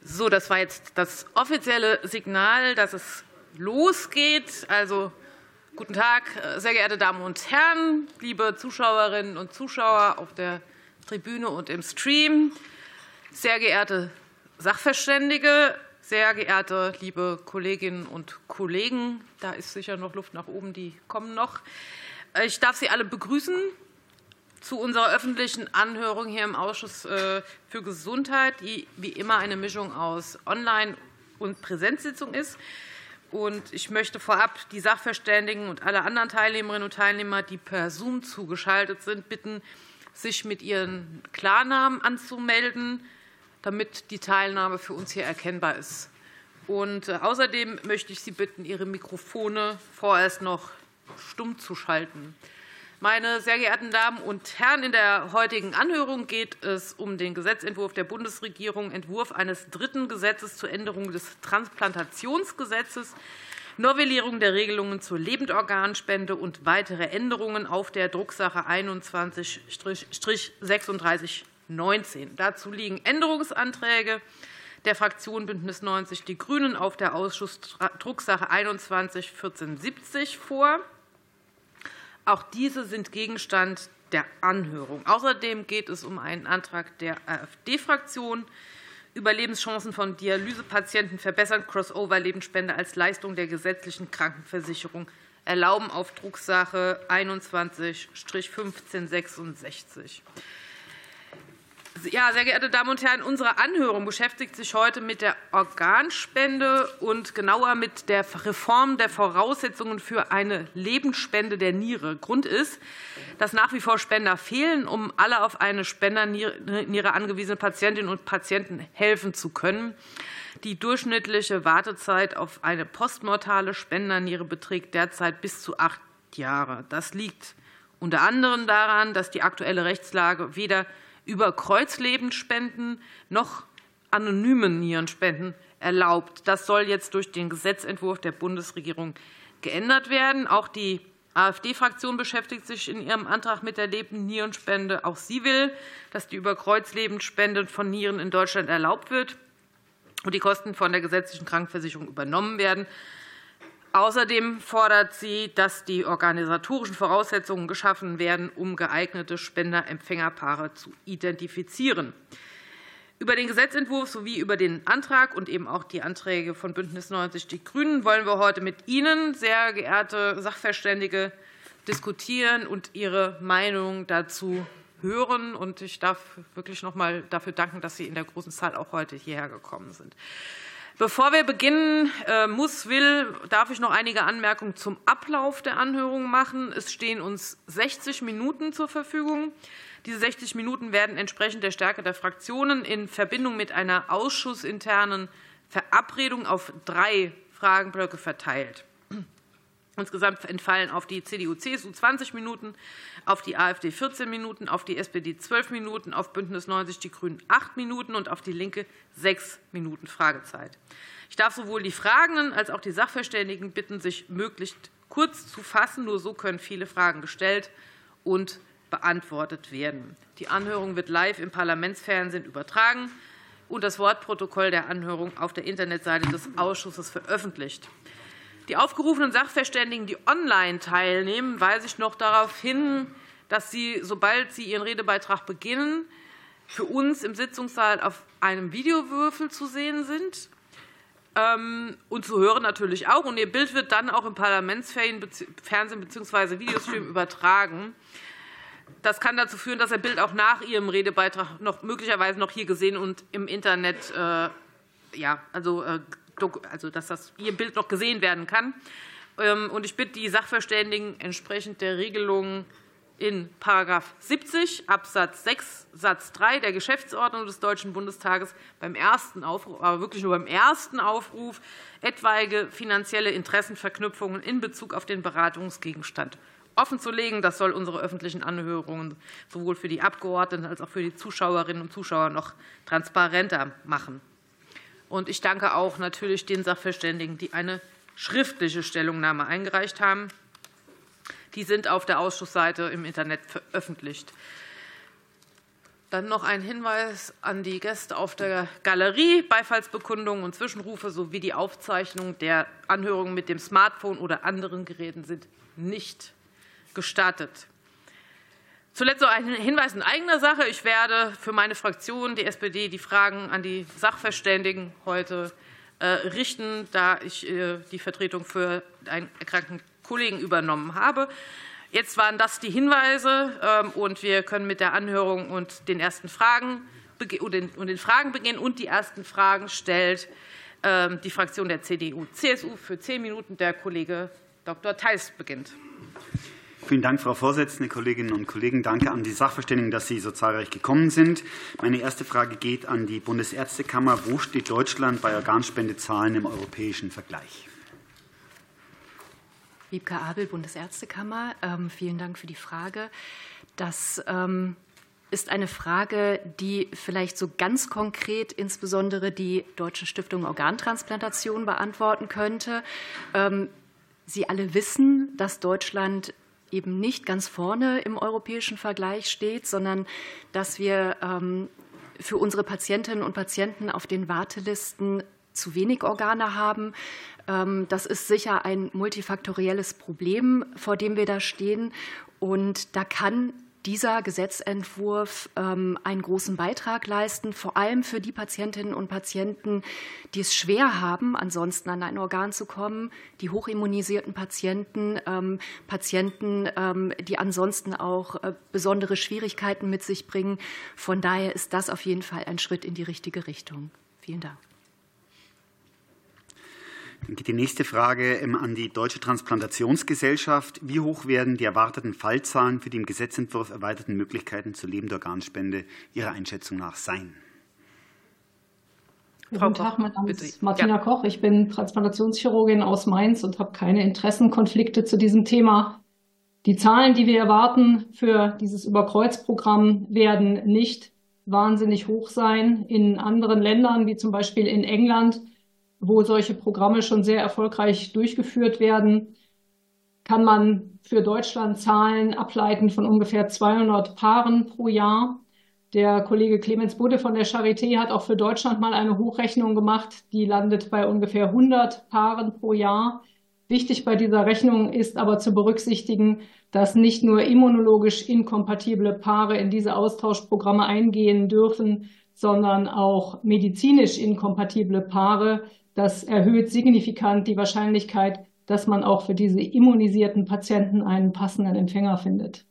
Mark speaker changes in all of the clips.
Speaker 1: So, das war jetzt das offizielle Signal, dass es losgeht. Also, guten Tag, sehr geehrte Damen und Herren, liebe Zuschauerinnen und Zuschauer auf der Tribüne und im Stream, sehr geehrte Sachverständige, sehr geehrte liebe Kolleginnen und Kollegen. Da ist sicher noch Luft nach oben, die kommen noch. Ich darf Sie alle begrüßen zu unserer öffentlichen Anhörung hier im Ausschuss für Gesundheit, die wie immer eine Mischung aus Online- und Präsenzsitzung ist. Und ich möchte vorab die Sachverständigen und alle anderen Teilnehmerinnen und Teilnehmer, die per Zoom zugeschaltet sind, bitten, sich mit ihren Klarnamen anzumelden, damit die Teilnahme für uns hier erkennbar ist. Und außerdem möchte ich Sie bitten, Ihre Mikrofone vorerst noch stumm zu schalten. Meine sehr geehrten Damen und Herren, in der heutigen Anhörung geht es um den Gesetzentwurf der Bundesregierung, Entwurf eines dritten Gesetzes zur Änderung des Transplantationsgesetzes, Novellierung der Regelungen zur Lebendorganspende und weitere Änderungen auf der Drucksache 21/3619. Dazu liegen Änderungsanträge der Fraktion BÜNDNIS 90 die GRÜNEN auf der Ausschussdrucksache 21/1470 vor. Auch diese sind Gegenstand der Anhörung. Außerdem geht es um einen Antrag der AfD-Fraktion. Überlebenschancen von Dialysepatienten verbessern, Crossover-Lebensspende als Leistung der gesetzlichen Krankenversicherung erlauben auf Drucksache 21/1566. Ja, sehr geehrte Damen und Herren, unsere Anhörung beschäftigt sich heute mit der Organspende und genauer mit der Reform der Voraussetzungen für eine Lebensspende der Niere. Grund ist, dass nach wie vor Spender fehlen, um alle auf eine Spenderniere angewiesene Patientinnen und Patienten helfen zu können. Die durchschnittliche Wartezeit auf eine postmortale Spenderniere beträgt derzeit bis zu 8 Jahre. Das liegt unter anderem daran, dass die aktuelle Rechtslage weder über Kreuzlebensspenden noch anonyme Nierenspenden erlaubt. Das soll jetzt durch den Gesetzentwurf der Bundesregierung geändert werden. Auch die AfD-Fraktion beschäftigt sich in ihrem Antrag mit der Nierenspende. Auch sie will, dass die über Kreuzlebensspende von Nieren in Deutschland erlaubt wird und die Kosten von der gesetzlichen Krankenversicherung übernommen werden. Außerdem fordert sie, dass die organisatorischen Voraussetzungen geschaffen werden, um geeignete Spender-Empfängerpaare zu identifizieren. Über den Gesetzentwurf sowie über den Antrag und eben auch die Anträge von BÜNDNIS 90 die GRÜNEN wollen wir heute mit Ihnen, sehr geehrte Sachverständige, diskutieren und Ihre Meinung dazu hören. Und ich darf wirklich noch einmal dafür danken, dass Sie in der großen Zahl auch heute hierher gekommen sind. Bevor wir beginnen, darf ich noch einige Anmerkungen zum Ablauf der Anhörung machen. Es stehen uns 60 Minuten zur Verfügung. Diese 60 Minuten werden entsprechend der Stärke der Fraktionen in Verbindung mit einer ausschussinternen Verabredung auf 3 Fragenblöcke verteilt. Insgesamt entfallen auf die CDU/CSU 20 Minuten, auf die AfD 14 Minuten, auf die SPD 12 Minuten, auf BÜNDNIS 90 die GRÜNEN 8 Minuten und auf die LINKE 6 Minuten Fragezeit. Ich darf sowohl die Fragenden als auch die Sachverständigen bitten, sich möglichst kurz zu fassen. Nur so können viele Fragen gestellt und beantwortet werden. Die Anhörung wird live im Parlamentsfernsehen übertragen und das Wortprotokoll der Anhörung auf der Internetseite des Ausschusses veröffentlicht. Die aufgerufenen Sachverständigen, die online teilnehmen, weise ich noch darauf hin, dass Sie, sobald Sie Ihren Redebeitrag beginnen, für uns im Sitzungssaal auf einem Videowürfel zu sehen sind und zu hören natürlich auch. Und Ihr Bild wird dann auch im Parlamentsfernsehen bzw. Videostream übertragen. Das kann dazu führen, dass Ihr Bild auch nach Ihrem Redebeitrag möglicherweise noch hier gesehen und im Internet dass Ihr Bild noch gesehen werden kann. Und ich bitte die Sachverständigen entsprechend der Regelung in § 70 Absatz 6 Satz 3 der Geschäftsordnung des Deutschen Bundestages beim ersten Aufruf, aber wirklich nur beim ersten Aufruf, etwaige finanzielle Interessenverknüpfungen in Bezug auf den Beratungsgegenstand offenzulegen. Das soll unsere öffentlichen Anhörungen sowohl für die Abgeordneten als auch für die Zuschauerinnen und Zuschauer noch transparenter machen. Und ich danke auch natürlich den Sachverständigen, die eine schriftliche Stellungnahme eingereicht haben. Die sind auf der Ausschussseite im Internet veröffentlicht. Dann noch ein Hinweis an die Gäste auf der Galerie. Beifallsbekundungen und Zwischenrufe sowie die Aufzeichnung der Anhörungen mit dem Smartphone oder anderen Geräten sind nicht gestattet. Zuletzt noch ein Hinweis in eigener Sache. Ich werde für meine Fraktion, die SPD, die Fragen an die Sachverständigen heute richten, da ich die Vertretung für einen erkrankten Kollegen übernommen habe. Jetzt waren das die Hinweise, und wir können mit der Anhörung und den ersten Fragen beginnen. Und die ersten Fragen stellt die Fraktion der CDU-CSU. Für 10 Minuten der Kollege Dr. Theis beginnt.
Speaker 2: Vielen Dank, Frau Vorsitzende, Kolleginnen und Kollegen. Danke an die Sachverständigen, dass Sie so zahlreich gekommen sind. Meine erste Frage geht an die Bundesärztekammer. Wo steht Deutschland bei Organspendezahlen im europäischen Vergleich?
Speaker 3: Wiebke Abel, Bundesärztekammer. Vielen Dank für die Frage. Das ist eine Frage, die vielleicht so ganz konkret insbesondere die Deutsche Stiftung Organtransplantation beantworten könnte. Sie alle wissen, dass Deutschland eben nicht ganz vorne im europäischen Vergleich steht, sondern dass wir für unsere Patientinnen und Patienten auf den Wartelisten zu wenig Organe haben. Das ist sicher ein multifaktorielles Problem, vor dem wir da stehen. Und da kann dieser Gesetzentwurf einen großen Beitrag leisten, vor allem für die Patientinnen und Patienten, die es schwer haben, ansonsten an ein Organ zu kommen, die hochimmunisierten Patienten, die ansonsten auch besondere Schwierigkeiten mit sich bringen. Von daher ist das auf jeden Fall ein Schritt in die richtige Richtung. Vielen Dank.
Speaker 2: Dann geht die nächste Frage an die Deutsche Transplantationsgesellschaft. Wie hoch werden die erwarteten Fallzahlen für die im Gesetzentwurf erweiterten Möglichkeiten zur lebender Organspende Ihrer Einschätzung nach sein?
Speaker 4: Guten Tag, mein Name ist Martina Koch. Ich bin Transplantationschirurgin aus Mainz und habe keine Interessenkonflikte zu diesem Thema. Die Zahlen, die wir erwarten für dieses Überkreuzprogramm, werden nicht wahnsinnig hoch sein. In anderen Ländern, wie zum Beispiel in England, wo solche Programme schon sehr erfolgreich durchgeführt werden, kann man für Deutschland Zahlen ableiten von ungefähr 200 Paaren pro Jahr. Der Kollege Clemens Budde von der Charité hat auch für Deutschland mal eine Hochrechnung gemacht. Die landet bei ungefähr 100 Paaren pro Jahr. Wichtig bei dieser Rechnung ist aber zu berücksichtigen, dass nicht nur immunologisch inkompatible Paare in diese Austauschprogramme eingehen dürfen, sondern auch medizinisch inkompatible Paare. Das erhöht signifikant die Wahrscheinlichkeit, dass man auch für diese immunisierten Patienten einen passenden Empfänger findet.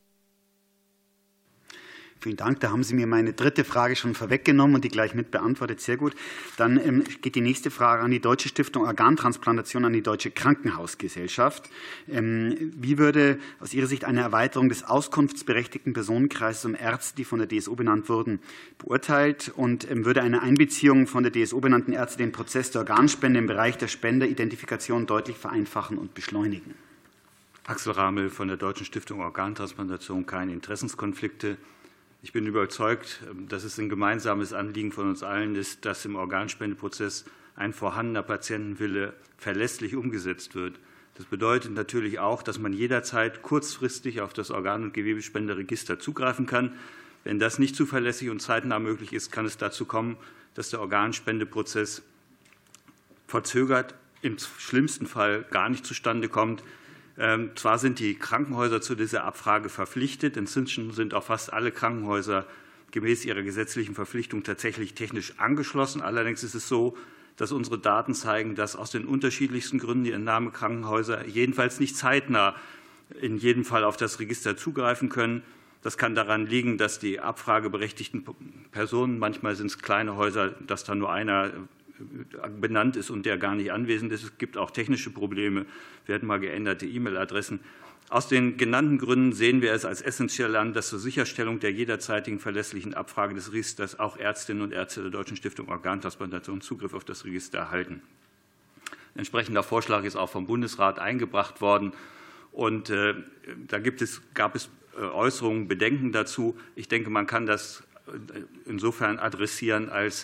Speaker 2: Vielen Dank. Da haben Sie mir meine dritte Frage schon vorweggenommen und die gleich mit beantwortet. Sehr gut. Dann geht die nächste Frage an die Deutsche Stiftung Organtransplantation, an die Deutsche Krankenhausgesellschaft. Wie würde aus Ihrer Sicht eine Erweiterung des auskunftsberechtigten Personenkreises um Ärzte, die von der DSO benannt wurden, beurteilt? Und würde eine Einbeziehung von der DSO benannten Ärzte den Prozess der Organspende im Bereich der Spenderidentifikation deutlich vereinfachen und beschleunigen?
Speaker 5: Axel Ramel von der Deutschen Stiftung Organtransplantation. Keine Interessenskonflikte. Ich bin überzeugt, dass es ein gemeinsames Anliegen von uns allen ist, dass im Organspendeprozess ein vorhandener Patientenwille verlässlich umgesetzt wird. Das bedeutet natürlich auch, dass man jederzeit kurzfristig auf das Organ- und Gewebespenderegister zugreifen kann. Wenn das nicht zuverlässig und zeitnah möglich ist, kann es dazu kommen, dass der Organspendeprozess verzögert, im schlimmsten Fall gar nicht zustande kommt. Zwar sind die Krankenhäuser zu dieser Abfrage verpflichtet. Inzwischen sind auch fast alle Krankenhäuser gemäß ihrer gesetzlichen Verpflichtung tatsächlich technisch angeschlossen. Allerdings ist es so, dass unsere Daten zeigen, dass aus den unterschiedlichsten Gründen die Entnahmekrankenhäuser jedenfalls nicht zeitnah in jedem Fall auf das Register zugreifen können. Das kann daran liegen, dass die abfrageberechtigten Personen, manchmal sind es kleine Häuser, dass da nur einer benannt ist und der gar nicht anwesend ist. Es gibt auch technische Probleme. Wir hatten mal geänderte E-Mail-Adressen. Aus den genannten Gründen sehen wir es als essentiell an, dass zur Sicherstellung der jederzeitigen verlässlichen Abfrage des Registers auch Ärztinnen und Ärzte der Deutschen Stiftung Organtransplantation Zugriff auf das Register erhalten. Ein entsprechender Vorschlag ist auch vom Bundesrat eingebracht worden. Und da gab es Äußerungen, Bedenken dazu. Ich denke, man kann das insofern adressieren, als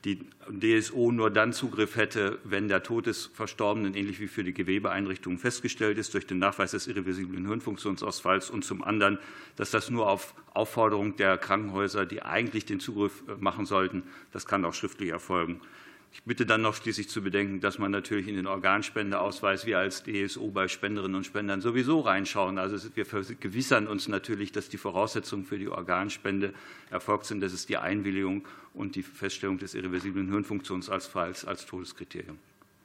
Speaker 5: die DSO nur dann Zugriff hätte, wenn der Tod des Verstorbenen ähnlich wie für die Gewebeeinrichtungen festgestellt ist durch den Nachweis des irreversiblen Hirnfunktionsausfalls, und zum anderen, dass das nur auf Aufforderung der Krankenhäuser, die eigentlich den Zugriff machen sollten, das kann auch schriftlich erfolgen. Ich bitte dann noch schließlich zu bedenken, dass man natürlich in den Organspendeausweis wir als DSO bei Spenderinnen und Spendern sowieso reinschauen. Also wir vergewissern uns natürlich, dass die Voraussetzungen für die Organspende erfolgt sind. Das ist die Einwilligung und die Feststellung des irreversiblen Hirnfunktionsausfalls als Todeskriterium.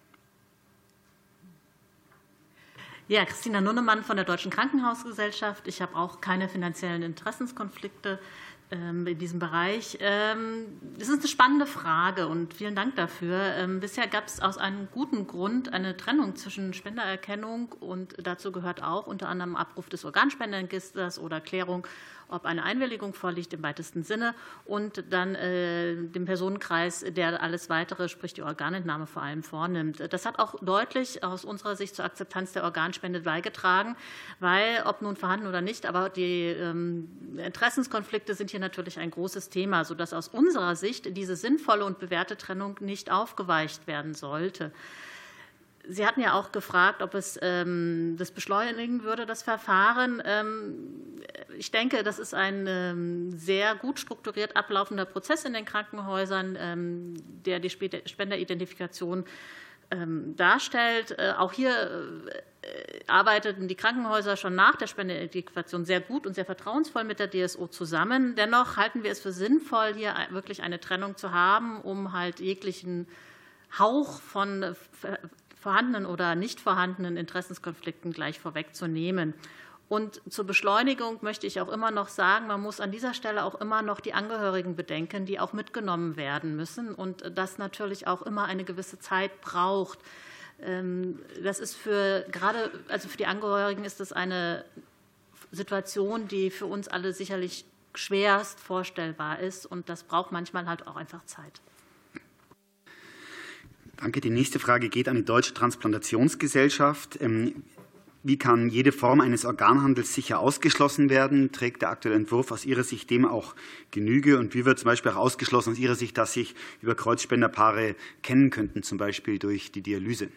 Speaker 6: Ja, Christina Nunnemann von der Deutschen Krankenhausgesellschaft. Ich habe auch keine finanziellen Interessenskonflikte in diesem Bereich. Das ist eine spannende Frage und vielen Dank dafür. Bisher gab es aus einem guten Grund eine Trennung zwischen Spendererkennung und dazu gehört auch unter anderem Abruf des Organspenderregisters oder Klärung, ob eine Einwilligung vorliegt im weitesten Sinne, und dann dem Personenkreis, der alles Weitere, sprich die Organentnahme vor allem, vornimmt. Das hat auch deutlich aus unserer Sicht zur Akzeptanz der Organspende beigetragen, weil, ob nun vorhanden oder nicht, aber die Interessenskonflikte sind hier natürlich ein großes Thema, sodass aus unserer Sicht diese sinnvolle und bewährte Trennung nicht aufgeweicht werden sollte. Sie hatten ja auch gefragt, ob es das beschleunigen würde, das Verfahren. Ich denke, das ist ein sehr gut strukturiert ablaufender Prozess in den Krankenhäusern, der die Spenderidentifikation darstellt. Auch hier arbeiteten die Krankenhäuser schon nach der Spenderidentifikation sehr gut und sehr vertrauensvoll mit der DSO zusammen. Dennoch halten wir es für sinnvoll, hier wirklich eine Trennung zu haben, um halt jeglichen Hauch von vorhandenen oder nicht vorhandenen Interessenskonflikten gleich vorwegzunehmen. Und zur Beschleunigung möchte ich auch immer noch sagen, man muss an dieser Stelle auch immer noch die Angehörigen bedenken, die auch mitgenommen werden müssen und das natürlich auch immer eine gewisse Zeit braucht. Das ist für die Angehörigen ist das eine Situation, die für uns alle sicherlich schwerst vorstellbar ist, und das braucht manchmal halt auch einfach Zeit.
Speaker 2: Danke. Die nächste Frage geht an die Deutsche Transplantationsgesellschaft. Wie kann jede Form eines Organhandels sicher ausgeschlossen werden? Trägt der aktuelle Entwurf aus Ihrer Sicht dem auch Genüge? Und wie wird zum Beispiel auch ausgeschlossen aus Ihrer Sicht, dass sich Überkreuzspenderpaare kennen könnten, zum Beispiel durch die Dialyse?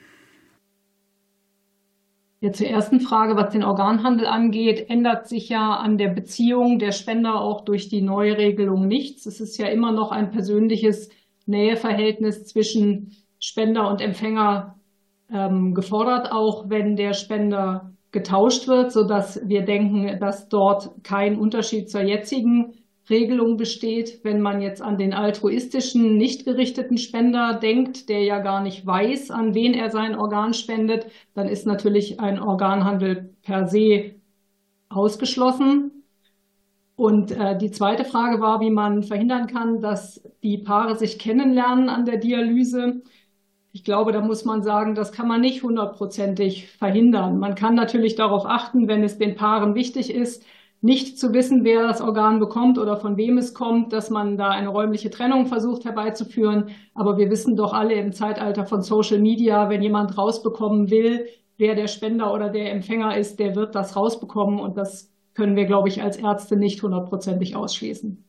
Speaker 4: Ja, zur ersten Frage, was den Organhandel angeht, ändert sich ja an der Beziehung der Spender auch durch die Neuregelung nichts. Es ist ja immer noch ein persönliches Näheverhältnis zwischen Spender und Empfänger gefordert, auch wenn der Spender getauscht wird, sodass wir denken, dass dort kein Unterschied zur jetzigen Regelung besteht. Wenn man jetzt an den altruistischen, nicht gerichteten Spender denkt, der ja gar nicht weiß, an wen er sein Organ spendet, dann ist natürlich ein Organhandel per se ausgeschlossen. Und die zweite Frage war, wie man verhindern kann, dass die Paare sich kennenlernen an der Dialyse. Ich glaube, da muss man sagen, das kann man nicht 100%ig verhindern. Man kann natürlich darauf achten, wenn es den Paaren wichtig ist, nicht zu wissen, wer das Organ bekommt oder von wem es kommt, dass man da eine räumliche Trennung versucht herbeizuführen. Aber wir wissen doch alle im Zeitalter von Social Media, wenn jemand rausbekommen will, wer der Spender oder der Empfänger ist, der wird das rausbekommen. Und das können wir, glaube ich, als Ärzte nicht 100%ig ausschließen.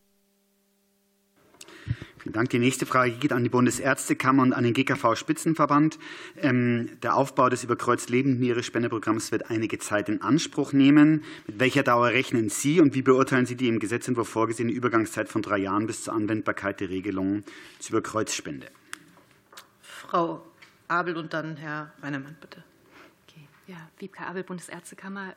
Speaker 2: Vielen Dank. Die nächste Frage geht an die Bundesärztekammer und an den GKV-Spitzenverband. Der Aufbau des Überkreuz-Lebendniere-Spendeprogramms wird einige Zeit in Anspruch nehmen. Mit welcher Dauer rechnen Sie und wie beurteilen Sie die im Gesetzentwurf vorgesehene Übergangszeit von 3 Jahren bis zur Anwendbarkeit der Regelungen zur Überkreuzspende?
Speaker 1: Frau Abel und dann Herr Reinemann, bitte.
Speaker 3: Okay. Ja, Wiebke Abel, Bundesärztekammer.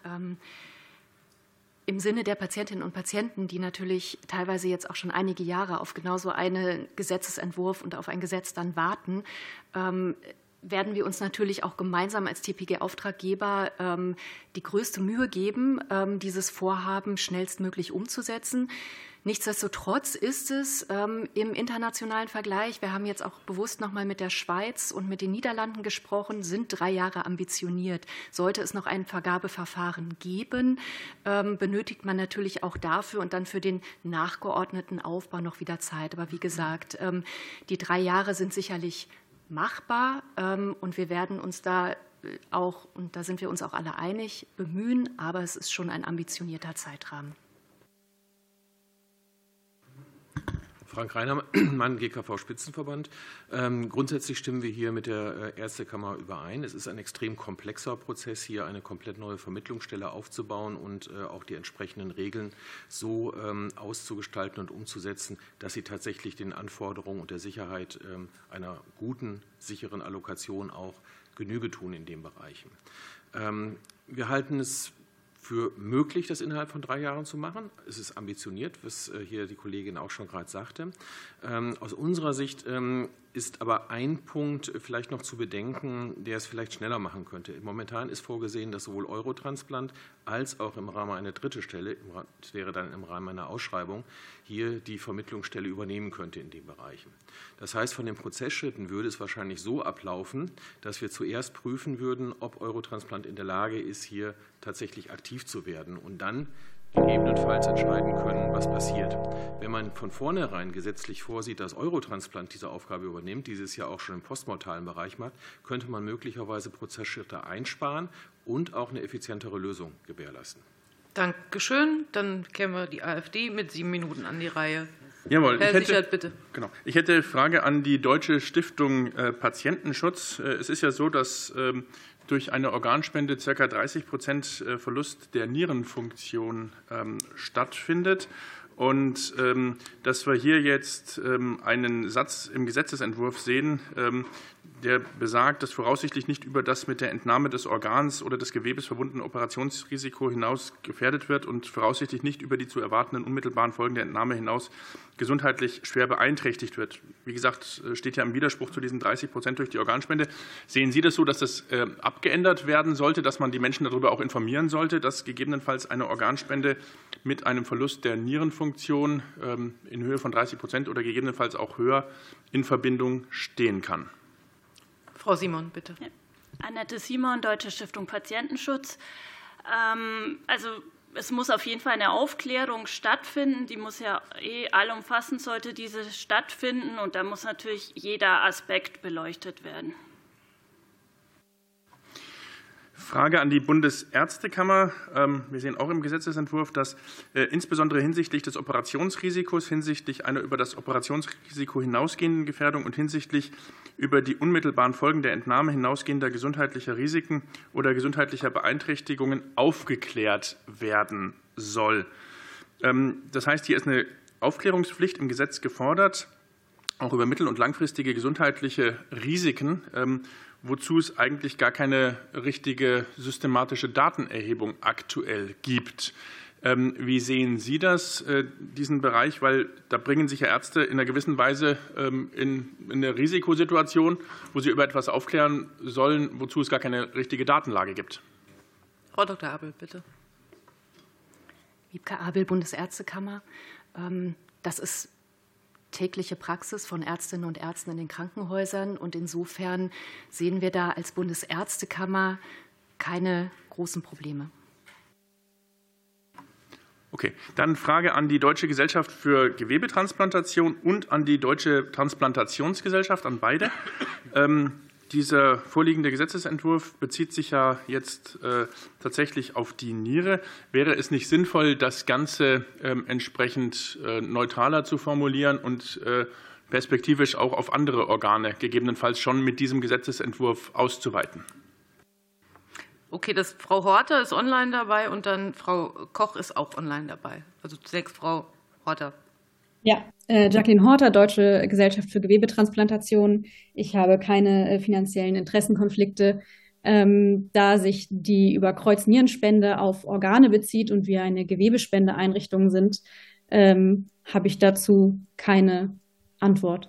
Speaker 3: Im Sinne der Patientinnen und Patienten, die natürlich teilweise jetzt auch schon einige Jahre auf genau so einen Gesetzesentwurf und auf ein Gesetz dann warten, werden wir uns natürlich auch gemeinsam als TPG-Auftraggeber die größte Mühe geben, dieses Vorhaben schnellstmöglich umzusetzen. Nichtsdestotrotz ist es im internationalen Vergleich, wir haben jetzt auch bewusst noch mal mit der Schweiz und mit den Niederlanden gesprochen, sind 3 Jahre ambitioniert. Sollte es noch ein Vergabeverfahren geben, benötigt man natürlich auch dafür und dann für den nachgeordneten Aufbau noch wieder Zeit. Aber wie gesagt, die 3 Jahre sind sicherlich machbar und wir werden uns da auch, und da sind wir uns auch alle einig, bemühen, aber es ist schon ein ambitionierter Zeitrahmen.
Speaker 7: Frank Reinermann, GKV Spitzenverband. Grundsätzlich stimmen wir hier mit der Ärztekammer überein. Es ist ein extrem komplexer Prozess, hier eine komplett neue Vermittlungsstelle aufzubauen und auch die entsprechenden Regeln so auszugestalten und umzusetzen, dass sie tatsächlich den Anforderungen und der Sicherheit einer guten, sicheren Allokation auch Genüge tun in den Bereichen. Wir halten es für möglich, das innerhalb von 3 Jahren zu machen. Es ist ambitioniert, was hier die Kollegin auch schon gerade sagte. Aus unserer Sicht ist aber ein Punkt vielleicht noch zu bedenken, der es vielleicht schneller machen könnte. Momentan ist vorgesehen, dass sowohl Eurotransplant als auch im Rahmen einer dritten Stelle, das wäre dann im Rahmen einer Ausschreibung, hier die Vermittlungsstelle übernehmen könnte in den Bereichen. Das heißt, von den Prozessschritten würde es wahrscheinlich so ablaufen, dass wir zuerst prüfen würden, ob Eurotransplant in der Lage ist, hier tatsächlich aktiv zu werden und dann gegebenenfalls entscheiden können, was passiert. Wenn man von vornherein gesetzlich vorsieht, dass Eurotransplant diese Aufgabe übernimmt, dieses ja auch schon im postmortalen Bereich macht, könnte man möglicherweise Prozessschritte einsparen und auch eine effizientere Lösung gewährleisten.
Speaker 1: Dankeschön. Dann kämen wir die AfD mit 7 Minuten an die Reihe.
Speaker 8: Jawohl,
Speaker 1: Herr Sichert, bitte.
Speaker 8: Genau. Ich hätte eine Frage an die Deutsche Stiftung Patientenschutz. Es ist ja so, dass durch eine Organspende ca. 30% Verlust der Nierenfunktion stattfindet. Und dass wir hier jetzt einen Satz im Gesetzesentwurf sehen, der besagt, dass voraussichtlich nicht über das mit der Entnahme des Organs oder des Gewebes verbundene Operationsrisiko hinaus gefährdet wird und voraussichtlich nicht über die zu erwartenden unmittelbaren Folgen der Entnahme hinaus gesundheitlich schwer beeinträchtigt wird. Wie gesagt, steht ja im Widerspruch zu diesen 30% durch die Organspende. Sehen Sie das so, dass das abgeändert werden sollte, dass man die Menschen darüber auch informieren sollte, dass gegebenenfalls eine Organspende mit einem Verlust der Nierenfunktion in Höhe von 30% oder gegebenenfalls auch höher in Verbindung stehen kann?
Speaker 1: Frau Simon, bitte.
Speaker 9: Ja. Annette Simon, Deutsche Stiftung Patientenschutz. Also es muss auf jeden Fall eine Aufklärung stattfinden. Die muss ja allumfassend sollte diese stattfinden. Und da muss natürlich jeder Aspekt beleuchtet werden.
Speaker 8: Frage an die Bundesärztekammer. Wir sehen auch im Gesetzesentwurf, dass insbesondere hinsichtlich des Operationsrisikos, hinsichtlich einer über das Operationsrisiko hinausgehenden Gefährdung und hinsichtlich über die unmittelbaren Folgen der Entnahme hinausgehender gesundheitlicher Risiken oder gesundheitlicher Beeinträchtigungen aufgeklärt werden soll. Das heißt, hier ist eine Aufklärungspflicht im Gesetz gefordert, auch über mittel- und langfristige gesundheitliche Risiken, wozu es eigentlich gar keine richtige systematische Datenerhebung aktuell gibt. Wie sehen Sie das, diesen Bereich? Weil da bringen sich ja Ärzte in einer gewissen Weise in eine Risikosituation, wo sie über etwas aufklären sollen, wozu es gar keine richtige Datenlage gibt.
Speaker 1: Frau Dr. Abel, bitte.
Speaker 3: Wiebke Abel, Bundesärztekammer. Das ist tägliche Praxis von Ärztinnen und Ärzten in den Krankenhäusern. Und insofern sehen wir da als Bundesärztekammer keine großen Probleme.
Speaker 8: Okay, dann Frage an die Deutsche Gesellschaft für Gewebetransplantation und an die Deutsche Transplantationsgesellschaft, an beide. Dieser vorliegende Gesetzesentwurf bezieht sich ja jetzt tatsächlich auf die Niere. Wäre es nicht sinnvoll, das Ganze entsprechend neutraler zu formulieren und perspektivisch auch auf andere Organe gegebenenfalls schon mit diesem Gesetzesentwurf auszuweiten?
Speaker 1: Okay, Frau Horter ist online dabei und dann Frau Koch ist auch online dabei. Also zunächst Frau Horter.
Speaker 10: Ja, Jacqueline Horter, Deutsche Gesellschaft für Gewebetransplantation. Ich habe keine finanziellen Interessenkonflikte. Da sich die Überkreuz-Nierenspende auf Organe bezieht und wir eine Gewebespendeeinrichtung sind, habe ich dazu keine Antwort.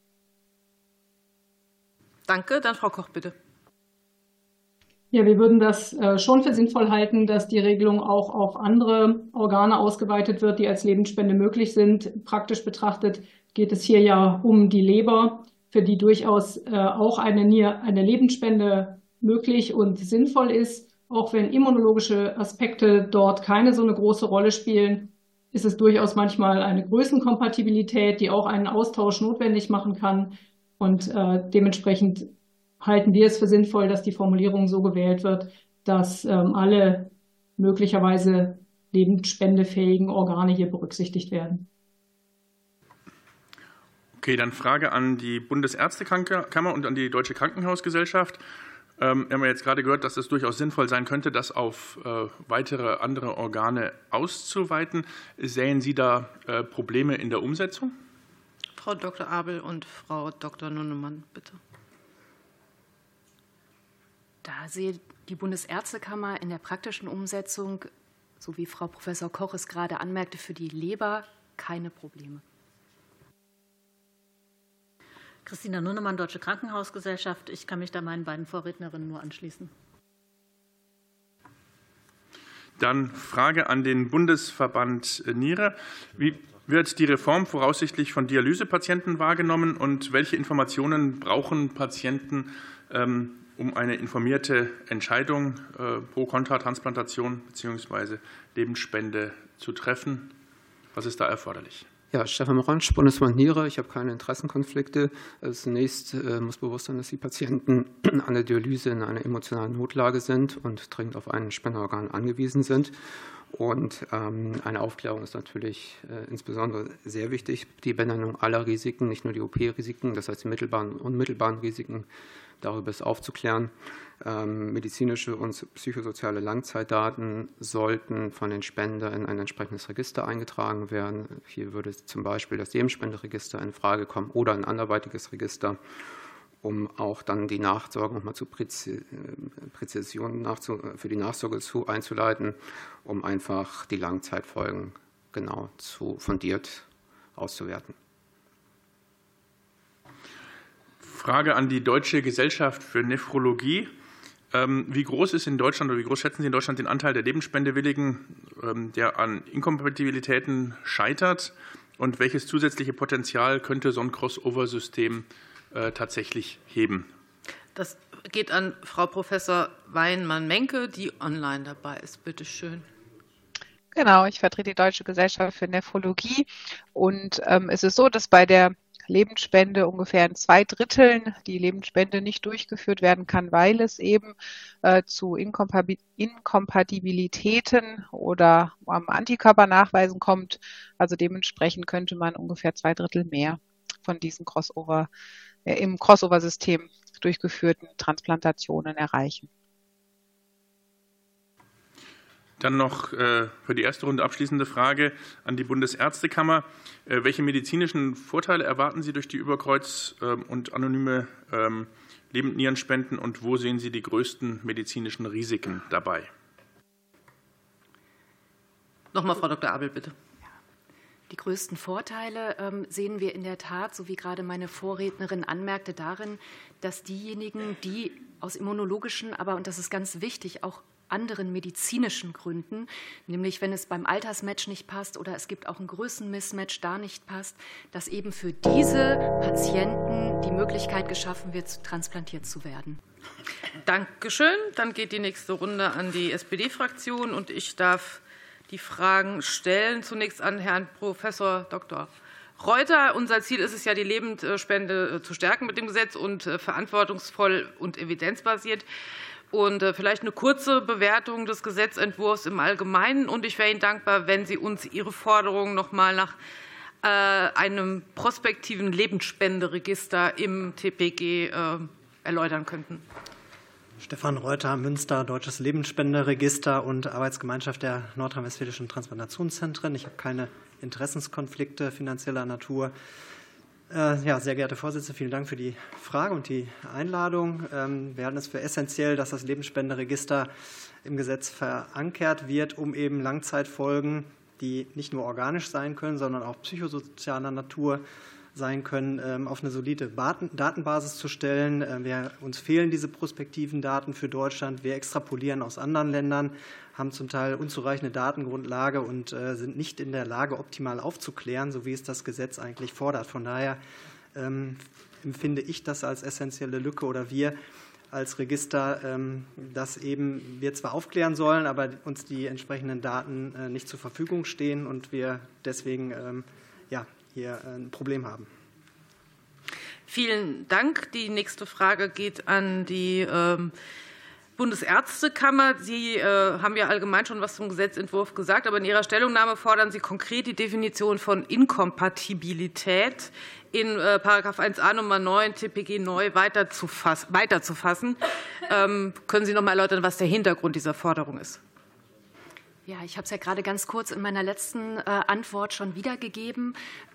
Speaker 1: Danke. Dann Frau Koch, bitte.
Speaker 4: Ja, wir würden das schon für sinnvoll halten, dass die Regelung auch auf andere Organe ausgeweitet wird, die als Lebensspende möglich sind. Praktisch betrachtet geht es hier ja um die Leber, für die durchaus auch eine Lebensspende möglich und sinnvoll ist. Auch wenn immunologische Aspekte dort keine so eine große Rolle spielen, ist es durchaus manchmal eine Größenkompatibilität, die auch einen Austausch notwendig machen kann. Und dementsprechend halten wir es für sinnvoll, dass die Formulierung so gewählt wird, dass alle möglicherweise lebensspendefähigen Organe hier berücksichtigt werden.
Speaker 8: Okay, dann Frage an die Bundesärztekammer und an die Deutsche Krankenhausgesellschaft. Wir haben ja jetzt gerade gehört, dass es durchaus sinnvoll sein könnte, das auf weitere andere Organe auszuweiten. Sehen Sie da Probleme in der Umsetzung?
Speaker 1: Frau Dr. Abel und Frau Dr. Nunnemann, bitte.
Speaker 3: Da sehe die Bundesärztekammer in der praktischen Umsetzung, so wie Frau Prof. Koch es gerade anmerkte, für die Leber keine Probleme.
Speaker 6: Christina Nunnemann, Deutsche Krankenhausgesellschaft. Ich kann mich da meinen beiden Vorrednerinnen nur anschließen.
Speaker 8: Dann Frage an den Bundesverband Niere. Wie wird die Reform voraussichtlich von Dialysepatienten wahrgenommen und welche Informationen brauchen Patienten, um eine informierte Entscheidung pro-kontra-Transplantation bzw. Lebensspende zu treffen? Was ist da erforderlich?
Speaker 11: Ja, Stefan Moransch, Bundesverband Niere. Ich habe keine Interessenkonflikte. Zunächst muss bewusst sein, dass die Patienten an der Dialyse in einer emotionalen Notlage sind und dringend auf ein Spenderorgan angewiesen sind. Und eine Aufklärung ist natürlich insbesondere sehr wichtig. Die Benennung aller Risiken, nicht nur die OP-Risiken, das heißt die mittelbaren und unmittelbaren Risiken, darüber ist aufzuklären. Medizinische und psychosoziale Langzeitdaten sollten von den Spender in ein entsprechendes Register eingetragen werden. Hier würde zum Beispiel das Lebensspenderegister in Frage kommen oder ein anderweitiges Register, um auch dann die Nachsorge nochmal zu Präzision für die Nachsorge einzuleiten, um einfach die Langzeitfolgen genau fundiert auszuwerten.
Speaker 8: Frage an die Deutsche Gesellschaft für Nephrologie. Wie groß ist in Deutschland oder wie groß schätzen Sie in Deutschland den Anteil der Lebensspendewilligen, der an Inkompatibilitäten scheitert? Und welches zusätzliche Potenzial könnte so ein Crossover-System tatsächlich heben?
Speaker 1: Das geht an Frau Prof. Weinmann-Menke, die online dabei ist. Bitte schön.
Speaker 12: Genau, ich vertrete die Deutsche Gesellschaft für Nephrologie. Und es ist so, dass bei der Lebensspende ungefähr in 2/3 die Lebensspende nicht durchgeführt werden kann, weil es eben zu Inkompatibilitäten oder Antikörpernachweisen kommt. Also dementsprechend könnte man ungefähr 2/3 mehr von diesen im Crossover-System durchgeführten Transplantationen erreichen.
Speaker 8: Dann noch für die erste Runde abschließende Frage an die Bundesärztekammer. Welche medizinischen Vorteile erwarten Sie durch die Überkreuz- und anonyme Nierenspenden und wo sehen Sie die größten medizinischen Risiken dabei?
Speaker 1: Nochmal Frau Dr. Abel, bitte.
Speaker 3: Die größten Vorteile sehen wir in der Tat, so wie gerade meine Vorrednerin anmerkte, darin, dass diejenigen, die aus immunologischen, aber, und das ist ganz wichtig, auch anderen medizinischen Gründen, nämlich wenn es beim Altersmatch nicht passt oder es gibt auch ein Größenmismatch, da nicht passt, dass eben für diese Patienten die Möglichkeit geschaffen wird, transplantiert zu werden.
Speaker 1: Dankeschön. Dann geht die nächste Runde an die SPD-Fraktion und ich darf die Fragen stellen. Zunächst an Herrn Prof. Dr. Reuter. Unser Ziel ist es ja, die Lebensspende zu stärken mit dem Gesetz und verantwortungsvoll und evidenzbasiert. Und vielleicht eine kurze Bewertung des Gesetzentwurfs im Allgemeinen. Und ich wäre Ihnen dankbar, wenn Sie uns Ihre Forderungen noch mal nach einem prospektiven Lebensspenderegister im TPG erläutern könnten.
Speaker 13: Stefan Reuter, Münster, Deutsches Lebensspenderegister und Arbeitsgemeinschaft der nordrhein-westfälischen Transplantationszentren. Ich habe keine Interessenskonflikte finanzieller Natur. Ja, sehr geehrte Vorsitzende, vielen Dank für die Frage und die Einladung. Wir halten es für essentiell, dass das Lebensspenderegister im Gesetz verankert wird, um eben Langzeitfolgen, die nicht nur organisch sein können, sondern auch psychosozialer Natur sein können, auf eine solide Datenbasis zu stellen. Uns fehlen diese prospektiven Daten für Deutschland. Wir extrapolieren aus anderen Ländern, haben zum Teil unzureichende Datengrundlage und sind nicht in der Lage, optimal aufzuklären, so wie es das Gesetz eigentlich fordert. Von daher empfinde ich das als essentielle Lücke oder wir als Register, dass eben wir zwar aufklären sollen, aber uns die entsprechenden Daten nicht zur Verfügung stehen und wir deswegen hier ein Problem haben.
Speaker 1: Vielen Dank. Die nächste Frage geht an die Bundesärztekammer. Sie haben ja allgemein schon was zum Gesetzentwurf gesagt, aber in Ihrer Stellungnahme fordern Sie konkret die Definition von Inkompatibilität in § 1a Nr. 9 TPG neu weiterzufassen. Können Sie noch mal erläutern, was der Hintergrund dieser Forderung ist?
Speaker 3: Ja, ich habe es ja gerade ganz kurz in meiner letzten Antwort schon wiedergegeben.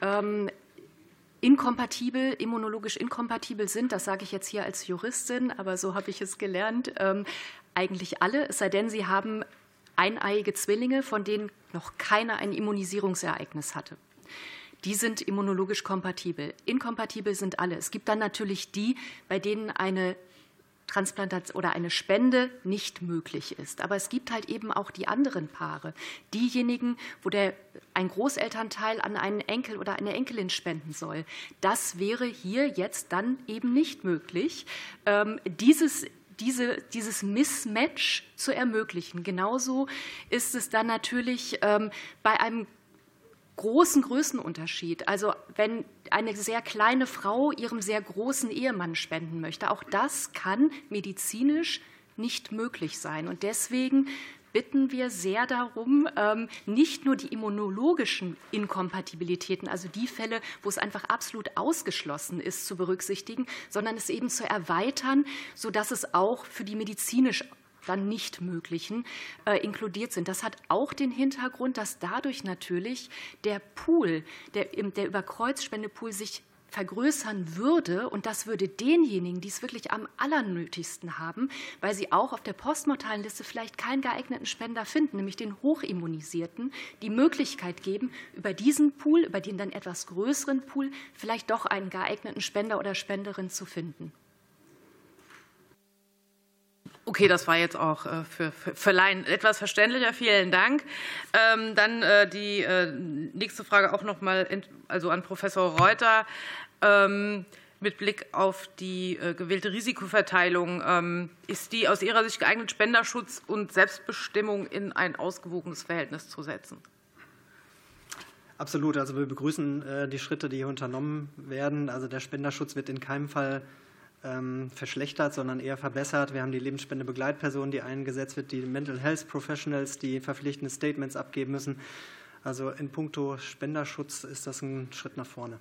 Speaker 3: Immunologisch inkompatibel sind, das sage ich jetzt hier als Juristin, aber so habe ich es gelernt, eigentlich alle, es sei denn, sie haben eineiige Zwillinge, von denen noch keiner ein Immunisierungsereignis hatte. Die sind immunologisch kompatibel. Inkompatibel sind alle. Es gibt dann natürlich die, bei denen eine Transplantation oder eine Spende nicht möglich ist. Aber es gibt halt eben auch die anderen Paare, diejenigen, wo ein Großelternteil an einen Enkel oder eine Enkelin spenden soll. Das wäre hier jetzt dann eben nicht möglich. Dieses Mismatch zu ermöglichen. Genauso ist es dann natürlich bei einem großen Größenunterschied. Also wenn eine sehr kleine Frau ihrem sehr großen Ehemann spenden möchte, auch das kann medizinisch nicht möglich sein. Und deswegen bitten wir sehr darum, nicht nur die immunologischen Inkompatibilitäten, also die Fälle, wo es einfach absolut ausgeschlossen ist, zu berücksichtigen, sondern es eben zu erweitern, sodass es auch für die medizinisch dann nicht möglichen inkludiert sind. Das hat auch den Hintergrund, dass dadurch natürlich der Pool, der Überkreuzspendepool sich vergrößern würde, und das würde denjenigen, die es wirklich am allernötigsten haben, weil sie auch auf der postmortalen Liste vielleicht keinen geeigneten Spender finden, nämlich den Hochimmunisierten, die Möglichkeit geben, über diesen Pool, über den dann etwas größeren Pool, vielleicht doch einen geeigneten Spender oder Spenderin zu finden.
Speaker 1: Okay, das war jetzt auch für Laien etwas verständlicher. Vielen Dank. Dann die nächste Frage auch noch mal an Professor Reuter mit Blick auf die gewählte Risikoverteilung. Ist die aus Ihrer Sicht geeignet, Spenderschutz und Selbstbestimmung in ein ausgewogenes Verhältnis zu setzen?
Speaker 13: Absolut. Also wir begrüßen die Schritte, die hier unternommen werden. Also der Spenderschutz wird in keinem Fall verschlechtert, sondern eher verbessert. Wir haben die Lebenspende-Begleitperson, die eingesetzt wird, die Mental Health Professionals, die verpflichtende Statements abgeben müssen. Also in puncto Spenderschutz ist das ein Schritt nach vorne.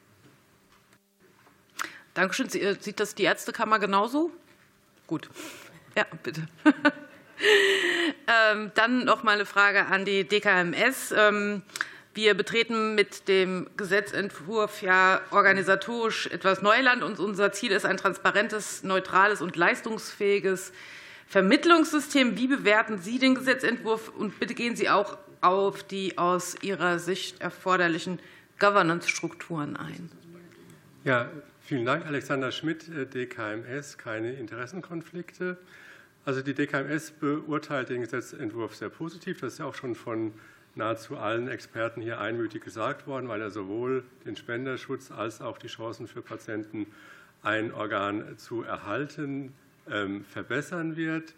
Speaker 1: Dankeschön. Sieht das die Ärztekammer genauso? Gut. Ja, bitte. Dann noch mal eine Frage an die DKMS. Wir betreten mit dem Gesetzentwurf ja organisatorisch etwas Neuland, und unser Ziel ist ein transparentes, neutrales und leistungsfähiges Vermittlungssystem. Wie bewerten Sie den Gesetzentwurf, und bitte gehen Sie auch auf die aus Ihrer Sicht erforderlichen Governance-Strukturen ein?
Speaker 14: Ja, vielen Dank, Alexander Schmidt, DKMS, keine Interessenkonflikte. Also die DKMS beurteilt den Gesetzentwurf sehr positiv. Das ist ja auch schon von nahezu allen Experten hier einmütig gesagt worden, weil er sowohl den Spenderschutz als auch die Chancen für Patienten, ein Organ zu erhalten, verbessern wird.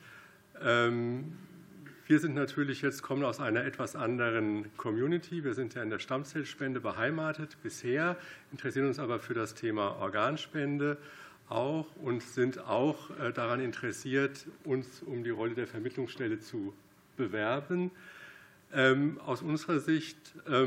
Speaker 14: Wir sind natürlich kommen aus einer etwas anderen Community. Wir sind ja in der Stammzellspende beheimatet bisher, interessieren uns aber für das Thema Organspende auch und sind auch daran interessiert, uns um die Rolle der Vermittlungsstelle zu bewerben. Aus unserer Sicht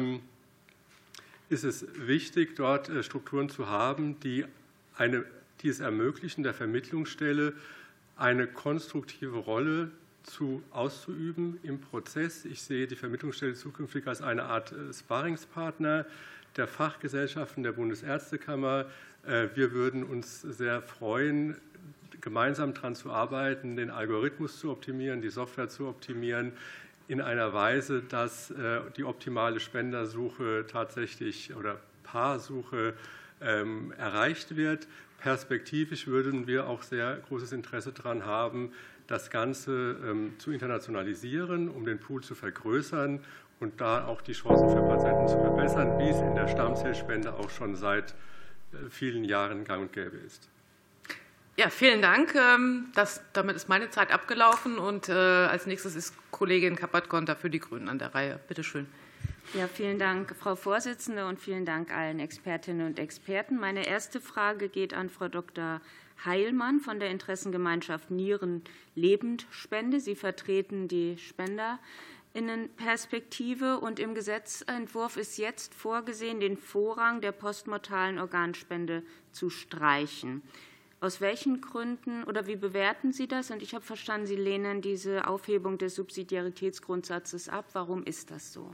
Speaker 14: ist es wichtig, dort Strukturen zu haben, die es ermöglichen, der Vermittlungsstelle eine konstruktive Rolle auszuüben im Prozess. Ich sehe die Vermittlungsstelle zukünftig als eine Art Sparringspartner der Fachgesellschaften der Bundesärztekammer. Wir würden uns sehr freuen, gemeinsam daran zu arbeiten, den Algorithmus zu optimieren, die Software zu optimieren, in einer Weise, dass die optimale Spendersuche tatsächlich oder Paarsuche erreicht wird. Perspektivisch würden wir auch sehr großes Interesse daran haben, das Ganze zu internationalisieren, um den Pool zu vergrößern und da auch die Chancen für Patienten zu verbessern, wie es in der Stammzellspende auch schon seit vielen Jahren gang und gäbe ist.
Speaker 1: Ja, vielen Dank. Damit ist meine Zeit abgelaufen. Und als nächstes ist Kollegin Kappert-Gonter für die Grünen an der Reihe. Bitte schön.
Speaker 15: Ja, vielen Dank, Frau Vorsitzende, und vielen Dank allen Expertinnen und Experten. Meine erste Frage geht an Frau Dr. Heilmann von der Interessengemeinschaft Nieren-Lebendspende. Sie vertreten die Spender Perspektive, und im Gesetzentwurf ist jetzt vorgesehen, den Vorrang der postmortalen Organspende zu streichen. Aus welchen Gründen oder wie bewerten Sie das? Und ich habe verstanden, Sie lehnen diese Aufhebung des Subsidiaritätsgrundsatzes ab. Warum ist das so?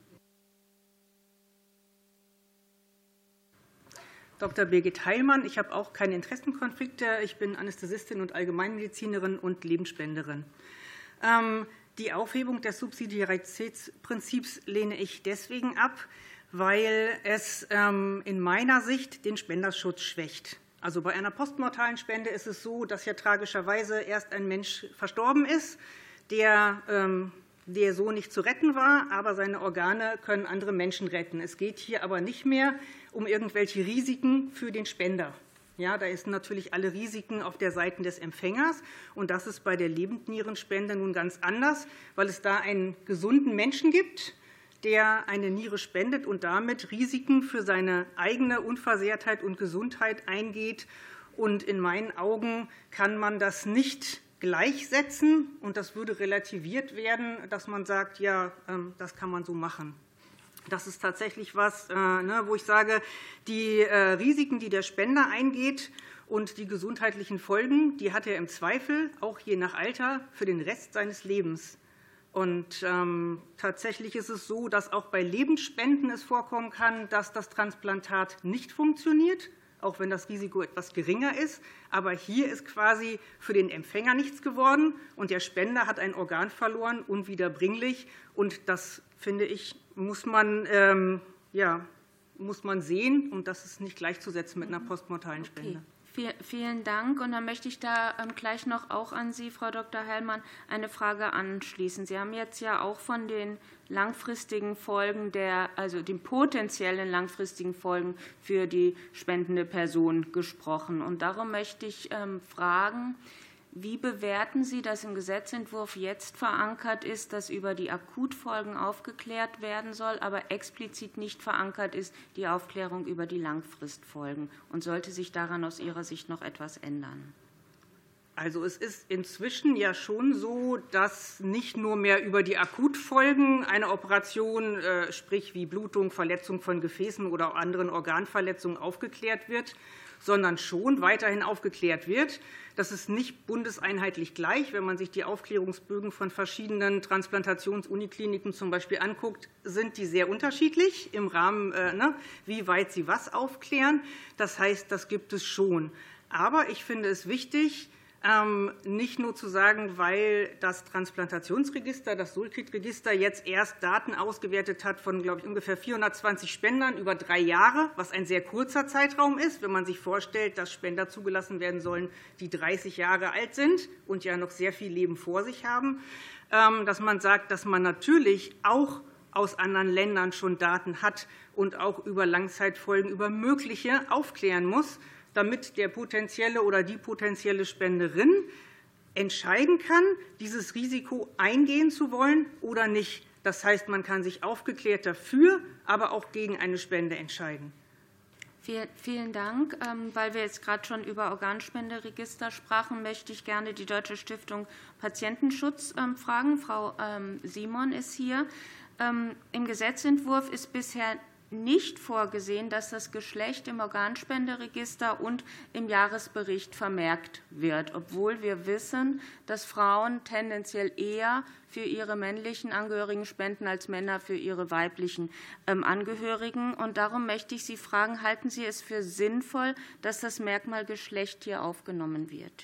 Speaker 16: Dr. Birgit Heilmann. Ich habe auch keine Interessenkonflikte. Ich bin Anästhesistin und Allgemeinmedizinerin und Lebensspenderin. Die Aufhebung des Subsidiaritätsprinzips lehne ich deswegen ab, weil es in meiner Sicht den Spenderschutz schwächt. Also bei einer postmortalen Spende ist es so, dass ja tragischerweise erst ein Mensch verstorben ist, der so nicht zu retten war, aber seine Organe können andere Menschen retten. Es geht hier aber nicht mehr um irgendwelche Risiken für den Spender. Ja, da sind natürlich alle Risiken auf der Seite des Empfängers. Und das ist bei der Lebendnierenspende nun ganz anders, weil es da einen gesunden Menschen gibt, der eine Niere spendet und damit Risiken für seine eigene Unversehrtheit und Gesundheit eingeht. Und in meinen Augen kann man das nicht gleichsetzen, und das würde relativiert werden, dass man sagt, ja, das kann man so machen. Das ist tatsächlich was, wo ich sage, die Risiken, die der Spender eingeht und die gesundheitlichen Folgen, die hat er im Zweifel, auch je nach Alter, für den Rest seines Lebens. Und tatsächlich ist es so, dass auch bei Lebensspenden es vorkommen kann, dass das Transplantat nicht funktioniert, auch wenn das Risiko etwas geringer ist. Aber hier ist quasi für den Empfänger nichts geworden, und der Spender hat ein Organ verloren, unwiederbringlich. Und das, finde ich, muss man sehen, und das ist nicht gleichzusetzen mit einer postmortalen Spende.
Speaker 15: Okay. Vielen Dank. Und dann möchte ich da gleich noch auch an Sie, Frau Dr. Heilmann, eine Frage anschließen. Sie haben jetzt ja auch von den langfristigen Folgen also den potenziellen langfristigen Folgen für die spendende Person gesprochen. Und darum möchte ich fragen, wie bewerten Sie, dass im Gesetzentwurf jetzt verankert ist, dass über die Akutfolgen aufgeklärt werden soll, aber explizit nicht verankert ist die Aufklärung über die Langfristfolgen? Und sollte sich daran aus Ihrer Sicht noch etwas ändern?
Speaker 16: Also es ist inzwischen ja schon so, dass nicht nur mehr über die Akutfolgen einer Operation, sprich wie Blutung, Verletzung von Gefäßen oder auch anderen Organverletzungen, aufgeklärt wird, sondern schon weiterhin aufgeklärt wird. Das ist nicht bundeseinheitlich gleich. Wenn man sich die Aufklärungsbögen von verschiedenen Transplantations-Unikliniken zum Beispiel anguckt, sind die sehr unterschiedlich im Rahmen, wie weit sie was aufklären. Das heißt, das gibt es schon. Aber ich finde es wichtig, nicht nur zu sagen, weil das Transplantationsregister, das Sulkit-Register, jetzt erst Daten ausgewertet hat von, glaube ich, ungefähr 420 Spendern über 3 Jahre, was ein sehr kurzer Zeitraum ist, wenn man sich vorstellt, dass Spender zugelassen werden sollen, die 30 Jahre alt sind und ja noch sehr viel Leben vor sich haben, dass man sagt, dass man natürlich auch aus anderen Ländern schon Daten hat und auch über Langzeitfolgen, über mögliche aufklären muss, damit der potenzielle oder die potenzielle Spenderin entscheiden kann, dieses Risiko eingehen zu wollen oder nicht. Das heißt, man kann sich aufgeklärt dafür, aber auch gegen eine Spende entscheiden.
Speaker 15: Vielen Dank. Weil wir jetzt gerade schon über Organspenderegister sprachen, möchte ich gerne die Deutsche Stiftung Patientenschutz fragen. Frau Simon ist hier. Im Gesetzentwurf ist bisher nicht vorgesehen, dass das Geschlecht im Organspenderegister und im Jahresbericht vermerkt wird, obwohl wir wissen, dass Frauen tendenziell eher für ihre männlichen Angehörigen spenden als Männer für ihre weiblichen Angehörigen. Und darum möchte ich Sie fragen, halten Sie es für sinnvoll, dass das Merkmal Geschlecht hier aufgenommen wird?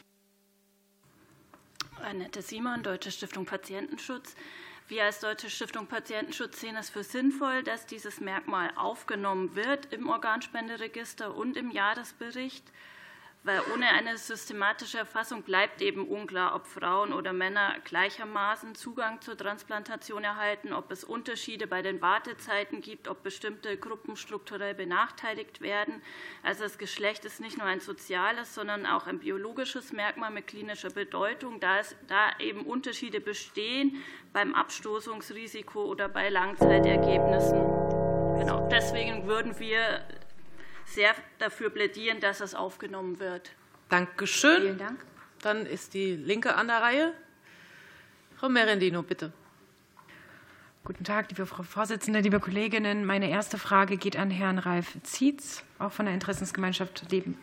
Speaker 9: Annette Simon, Deutsche Stiftung Patientenschutz. Wir als Deutsche Stiftung Patientenschutz sehen es für sinnvoll, dass dieses Merkmal aufgenommen wird im Organspenderegister und im Jahresbericht, weil ohne eine systematische Erfassung bleibt eben unklar, ob Frauen oder Männer gleichermaßen Zugang zur Transplantation erhalten, ob es Unterschiede bei den Wartezeiten gibt, ob bestimmte Gruppen strukturell benachteiligt werden. Also das Geschlecht ist nicht nur ein soziales, sondern auch ein biologisches Merkmal mit klinischer Bedeutung, da eben Unterschiede bestehen beim Abstoßungsrisiko oder bei Langzeitergebnissen. Genau. Deswegen würden wir sehr dafür plädieren, dass es aufgenommen wird.
Speaker 1: Danke schön.
Speaker 15: Vielen Dank.
Speaker 1: Dann ist die Linke an der Reihe. Frau Merendino, bitte.
Speaker 17: Guten Tag, liebe Frau Vorsitzende, liebe Kolleginnen. Meine erste Frage geht an Ralf Zietz, auch von der Interessensgemeinschaft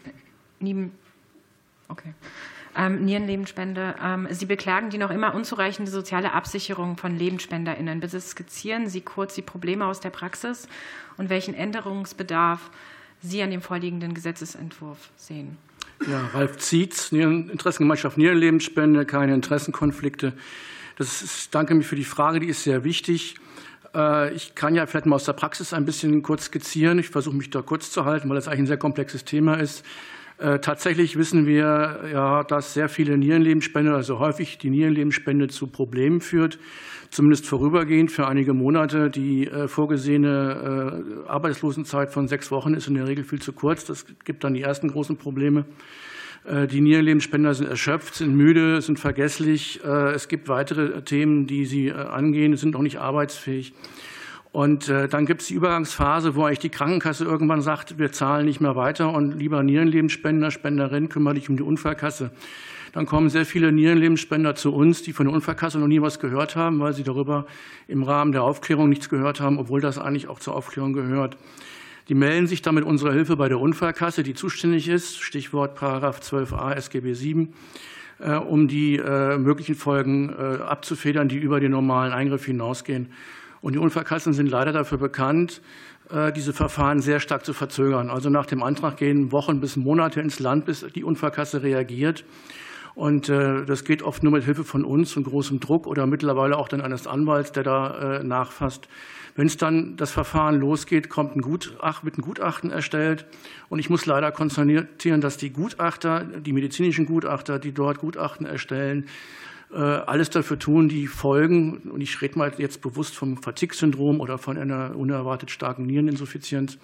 Speaker 17: Nierenlebenspende. Sie beklagen die noch immer unzureichende soziale Absicherung von LebenspenderInnen. Bitte skizzieren Sie kurz die Probleme aus der Praxis und welchen Änderungsbedarf Sie an dem vorliegenden Gesetzesentwurf sehen.
Speaker 18: Ja, Ralf Zietz, Interessengemeinschaft Nierenlebenspende, keine Interessenkonflikte. Danke mir für die Frage, die ist sehr wichtig. Ich kann ja vielleicht mal aus der Praxis ein bisschen kurz skizzieren. Ich versuche mich da kurz zu halten, weil das eigentlich ein sehr komplexes Thema ist. Tatsächlich wissen wir ja, dass sehr viele Nierenlebenspender, also häufig die Nierenlebenspende zu Problemen führt, zumindest vorübergehend für einige Monate. Die vorgesehene Arbeitslosenzeit von 6 Wochen ist in der Regel viel zu kurz. Das gibt dann die ersten großen Probleme. Die Nierenlebenspender sind erschöpft, sind müde, sind vergesslich. Es gibt weitere Themen, die sie angehen, sind noch nicht arbeitsfähig. Und dann gibt es die Übergangsphase, wo eigentlich die Krankenkasse irgendwann sagt, wir zahlen nicht mehr weiter und lieber Nierenlebensspender, Spenderin, kümmere dich um die Unfallkasse. Dann kommen sehr viele Nierenlebensspender zu uns, die von der Unfallkasse noch nie was gehört haben, weil sie darüber im Rahmen der Aufklärung nichts gehört haben, obwohl das eigentlich auch zur Aufklärung gehört. Die melden sich dann mit unserer Hilfe bei der Unfallkasse, die zuständig ist, Stichwort § 12a SGB VII, um die möglichen Folgen abzufedern, die über den normalen Eingriff hinausgehen. Und die Unfallkassen sind leider dafür bekannt, diese Verfahren sehr stark zu verzögern. Also nach dem Antrag gehen Wochen bis Monate ins Land, bis die Unfallkasse reagiert. Und das geht oft nur mit Hilfe von uns und großem Druck oder mittlerweile auch dann eines Anwalts, der da nachfasst. Wenn es dann das Verfahren losgeht, wird ein Gutachten erstellt. Und ich muss leider konstatieren, dass die Gutachter, die medizinischen Gutachter, die dort Gutachten erstellen, alles dafür tun, die Folgen, und ich rede mal jetzt bewusst vom Fatigue-Syndrom oder von einer unerwartet starken Niereninsuffizienz,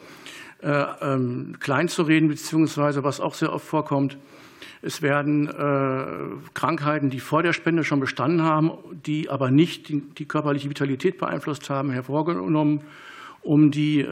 Speaker 18: klein zu reden, beziehungsweise was auch sehr oft vorkommt, es werden Krankheiten, die vor der Spende schon bestanden haben, die aber nicht die körperliche Vitalität beeinflusst haben, hervorgenommen, um die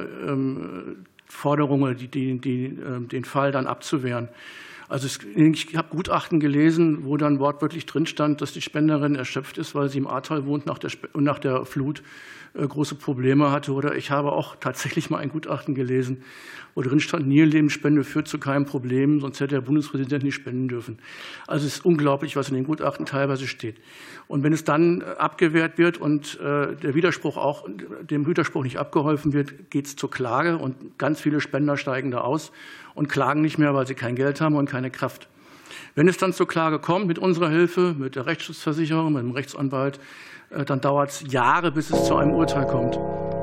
Speaker 18: Forderungen, den Fall dann abzuwehren. Also ich habe Gutachten gelesen, wo dann wortwörtlich drin stand, dass die Spenderin erschöpft ist, weil sie im Ahrtal wohnt und nach der Flut große Probleme hatte. Oder ich habe auch tatsächlich mal ein Gutachten gelesen, wo drin stand, Nierenlebensspende führt zu keinem Problem, sonst hätte der Bundespräsident nicht spenden dürfen. Also es ist unglaublich, was in den Gutachten teilweise steht. Und wenn es dann abgewehrt wird und dem Widerspruch nicht abgeholfen wird, geht es zur Klage und ganz viele Spender steigen da aus und klagen nicht mehr, weil sie kein Geld haben und keine Kraft. Wenn es dann zur Klage kommt, mit unserer Hilfe, mit der Rechtsschutzversicherung, mit dem Rechtsanwalt, dann dauert es Jahre, bis es zu einem Urteil kommt.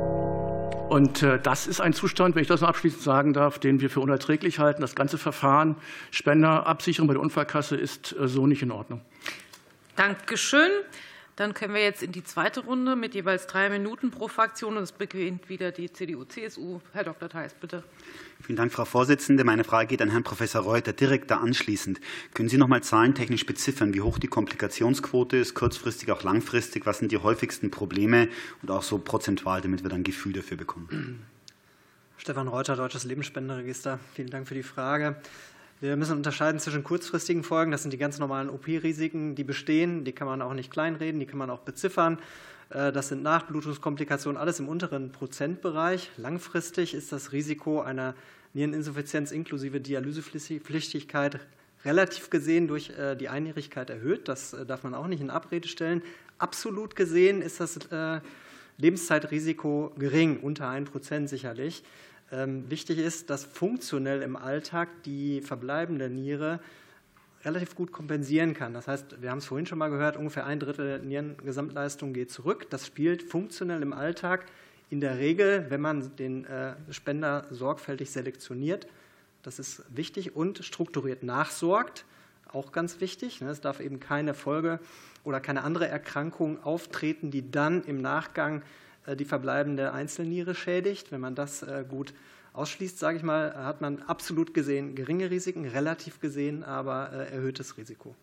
Speaker 18: Und das ist ein Zustand, wenn ich das noch abschließend sagen darf, den wir für unerträglich halten. Das ganze Verfahren Spenderabsicherung bei der Unfallkasse ist so nicht in Ordnung.
Speaker 1: Dankeschön. Dann können wir jetzt in die zweite Runde mit jeweils 3 Minuten pro Fraktion. Und es beginnt wieder die CDU-CSU. Herr Dr. Theis, bitte.
Speaker 2: Vielen Dank, Frau Vorsitzende. Meine Frage geht an Herrn Professor Reuter. Direkt da anschließend. Können Sie noch mal zahlentechnisch beziffern, wie hoch die Komplikationsquote ist, kurzfristig, auch langfristig? Was sind die häufigsten Probleme und auch so prozentual, damit wir dann ein Gefühl dafür bekommen?
Speaker 13: Stefan Reuter, Deutsches Lebensspenderegister. Vielen Dank für die Frage. Wir müssen unterscheiden zwischen kurzfristigen Folgen, das sind die ganz normalen OP-Risiken, die bestehen, die kann man auch nicht kleinreden, die kann man auch beziffern. Das sind Nachblutungskomplikationen, alles im unteren Prozentbereich. Langfristig ist das Risiko einer Niereninsuffizienz inklusive Dialysepflichtigkeit relativ gesehen durch die Einjährigkeit erhöht. Das darf man auch nicht in Abrede stellen. Absolut gesehen ist das Lebenszeitrisiko gering, unter 1% sicherlich. Wichtig ist, dass funktionell im Alltag die verbleibende Niere relativ gut kompensieren kann. Das heißt, wir haben es vorhin schon mal gehört, ungefähr 1/3 der Nierengesamtleistung geht zurück. Das spielt funktionell im Alltag in der Regel, wenn man den Spender sorgfältig selektioniert. Das ist wichtig und strukturiert nachsorgt, auch ganz wichtig. Es darf eben keine Folge oder keine andere Erkrankung auftreten, die dann im Nachgang die verbleibende Einzelniere schädigt. Wenn man das gut ausschließt, sage ich mal, hat man absolut gesehen geringe Risiken, relativ gesehen aber erhöhtes Risiko.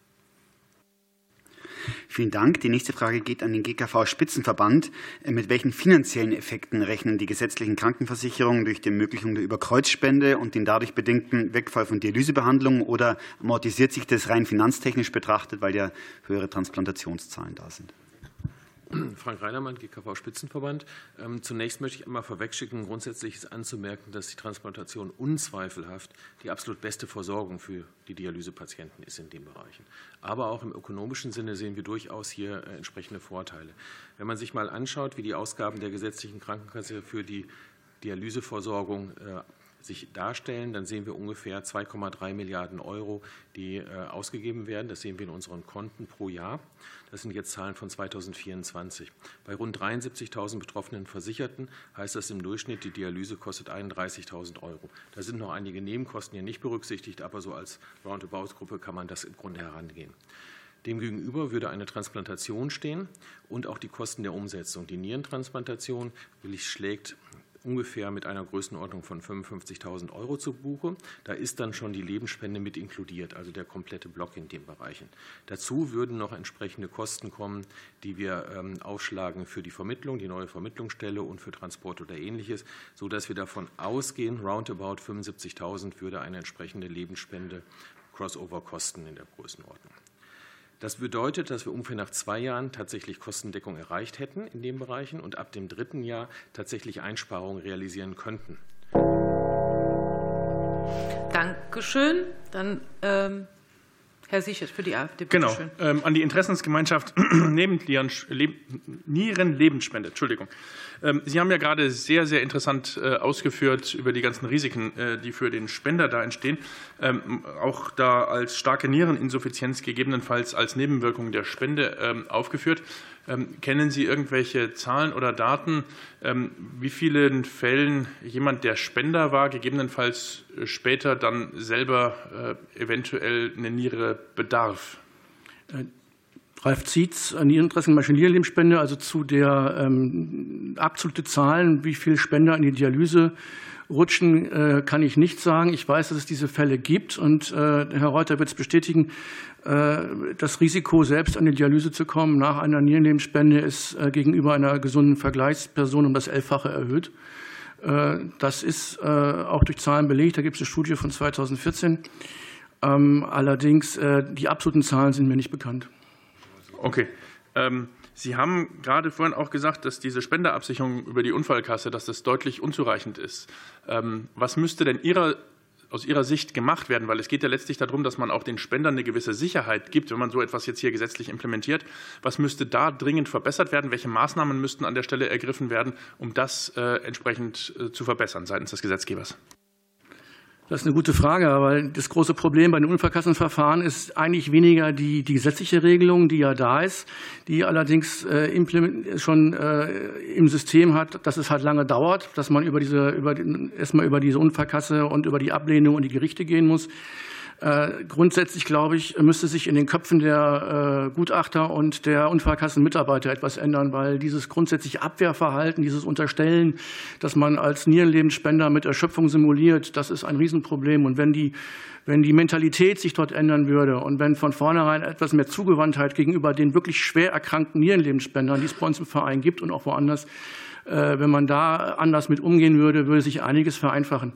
Speaker 2: Vielen Dank. Die nächste Frage geht an den GKV-Spitzenverband. Mit welchen finanziellen Effekten rechnen die gesetzlichen Krankenversicherungen durch die Ermöglichung der Überkreuzspende und den dadurch bedingten Wegfall von Dialysebehandlungen, oder amortisiert sich das rein finanztechnisch betrachtet, weil ja höhere Transplantationszahlen da sind?
Speaker 7: Frank Reinermann, GKV Spitzenverband. Zunächst möchte ich einmal vorwegschicken, grundsätzlich ist anzumerken, dass die Transplantation unzweifelhaft die absolut beste Versorgung für die Dialysepatienten ist in den Bereichen. Aber auch im ökonomischen Sinne sehen wir durchaus hier entsprechende Vorteile. Wenn man sich mal anschaut, wie die Ausgaben der gesetzlichen Krankenkasse für die Dialyseversorgung sich darstellen, dann sehen wir ungefähr 2,3 Milliarden €, die ausgegeben werden. Das sehen wir in unseren Konten pro Jahr. Das sind jetzt Zahlen von 2024. Bei rund 73.000 betroffenen Versicherten heißt das im Durchschnitt, die Dialyse kostet 31.000 €. Da sind noch einige Nebenkosten hier nicht berücksichtigt, aber so als Roundabout-Gruppe kann man das im Grunde herangehen. Demgegenüber würde eine Transplantation stehen und auch die Kosten der Umsetzung. Die Nierentransplantation schlägt ungefähr mit einer Größenordnung von 55.000 € zu Buche. Da ist dann schon die Lebensspende mit inkludiert, also der komplette Block in den Bereichen. Dazu würden noch entsprechende Kosten kommen, die wir aufschlagen für die Vermittlung, die neue Vermittlungsstelle und für Transport oder Ähnliches, sodass wir davon ausgehen, roundabout 75.000 würde eine entsprechende Lebensspende Crossover kosten in der Größenordnung. Das bedeutet, dass wir ungefähr nach 2 Jahren tatsächlich Kostendeckung erreicht hätten in den Bereichen und ab dem 3. Jahr tatsächlich Einsparungen realisieren könnten.
Speaker 1: Dankeschön. Dann Herr Sichert für die AfD.
Speaker 8: Genau, an die Interessensgemeinschaft Nierenlebensspende. Entschuldigung. Sie haben ja gerade sehr, sehr interessant ausgeführt über die ganzen Risiken, die für den Spender da entstehen. Auch da als starke Niereninsuffizienz gegebenenfalls als Nebenwirkung der Spende aufgeführt. Kennen Sie irgendwelche Zahlen oder Daten, wie vielen Fällen jemand, der Spender war, gegebenenfalls später dann selber eventuell eine Niere bedarf?
Speaker 18: Ralf Zietz, Niereninteressengemeinschaft Nierenlebensspende, also zu der absolute Zahlen, wie viele Spender in die Dialyse rutschen, kann ich nicht sagen. Ich weiß, dass es diese Fälle gibt und Herr Reuter wird es bestätigen, das Risiko, selbst an die Dialyse zu kommen nach einer Nierenlebensspende, ist gegenüber einer gesunden Vergleichsperson um das 11-fache erhöht. Das ist auch durch Zahlen belegt. Da gibt es eine Studie von 2014. Allerdings, die absoluten Zahlen sind mir nicht bekannt.
Speaker 8: Okay. Sie haben gerade vorhin auch gesagt, dass diese Spenderabsicherung über die Unfallkasse, dass das deutlich unzureichend ist. Was müsste denn aus Ihrer Sicht gemacht werden? Weil es geht ja letztlich darum, dass man auch den Spendern eine gewisse Sicherheit gibt, wenn man so etwas jetzt hier gesetzlich implementiert. Was müsste da dringend verbessert werden? Welche Maßnahmen müssten an der Stelle ergriffen werden, um das entsprechend zu verbessern seitens des Gesetzgebers?
Speaker 18: Das ist eine gute Frage, weil das große Problem bei den Unfallkassenverfahren ist eigentlich weniger die gesetzliche Regelung, die ja da ist, die allerdings schon im System hat, dass es halt lange dauert, dass man erstmal über diese Unfallkasse und über die Ablehnung und die Gerichte gehen muss. Grundsätzlich, glaube ich, müsste sich in den Köpfen der Gutachter und der Unfallkassenmitarbeiter etwas ändern, weil dieses grundsätzliche Abwehrverhalten, dieses Unterstellen, dass man als Nierenlebensspender mit Erschöpfung simuliert, das ist ein Riesenproblem. Und wenn die Mentalität sich dort ändern würde und wenn von vornherein etwas mehr Zugewandtheit gegenüber den wirklich schwer erkrankten Nierenlebensspendern, die es bei uns im Verein gibt und auch woanders, wenn man da anders mit umgehen würde, würde sich einiges vereinfachen.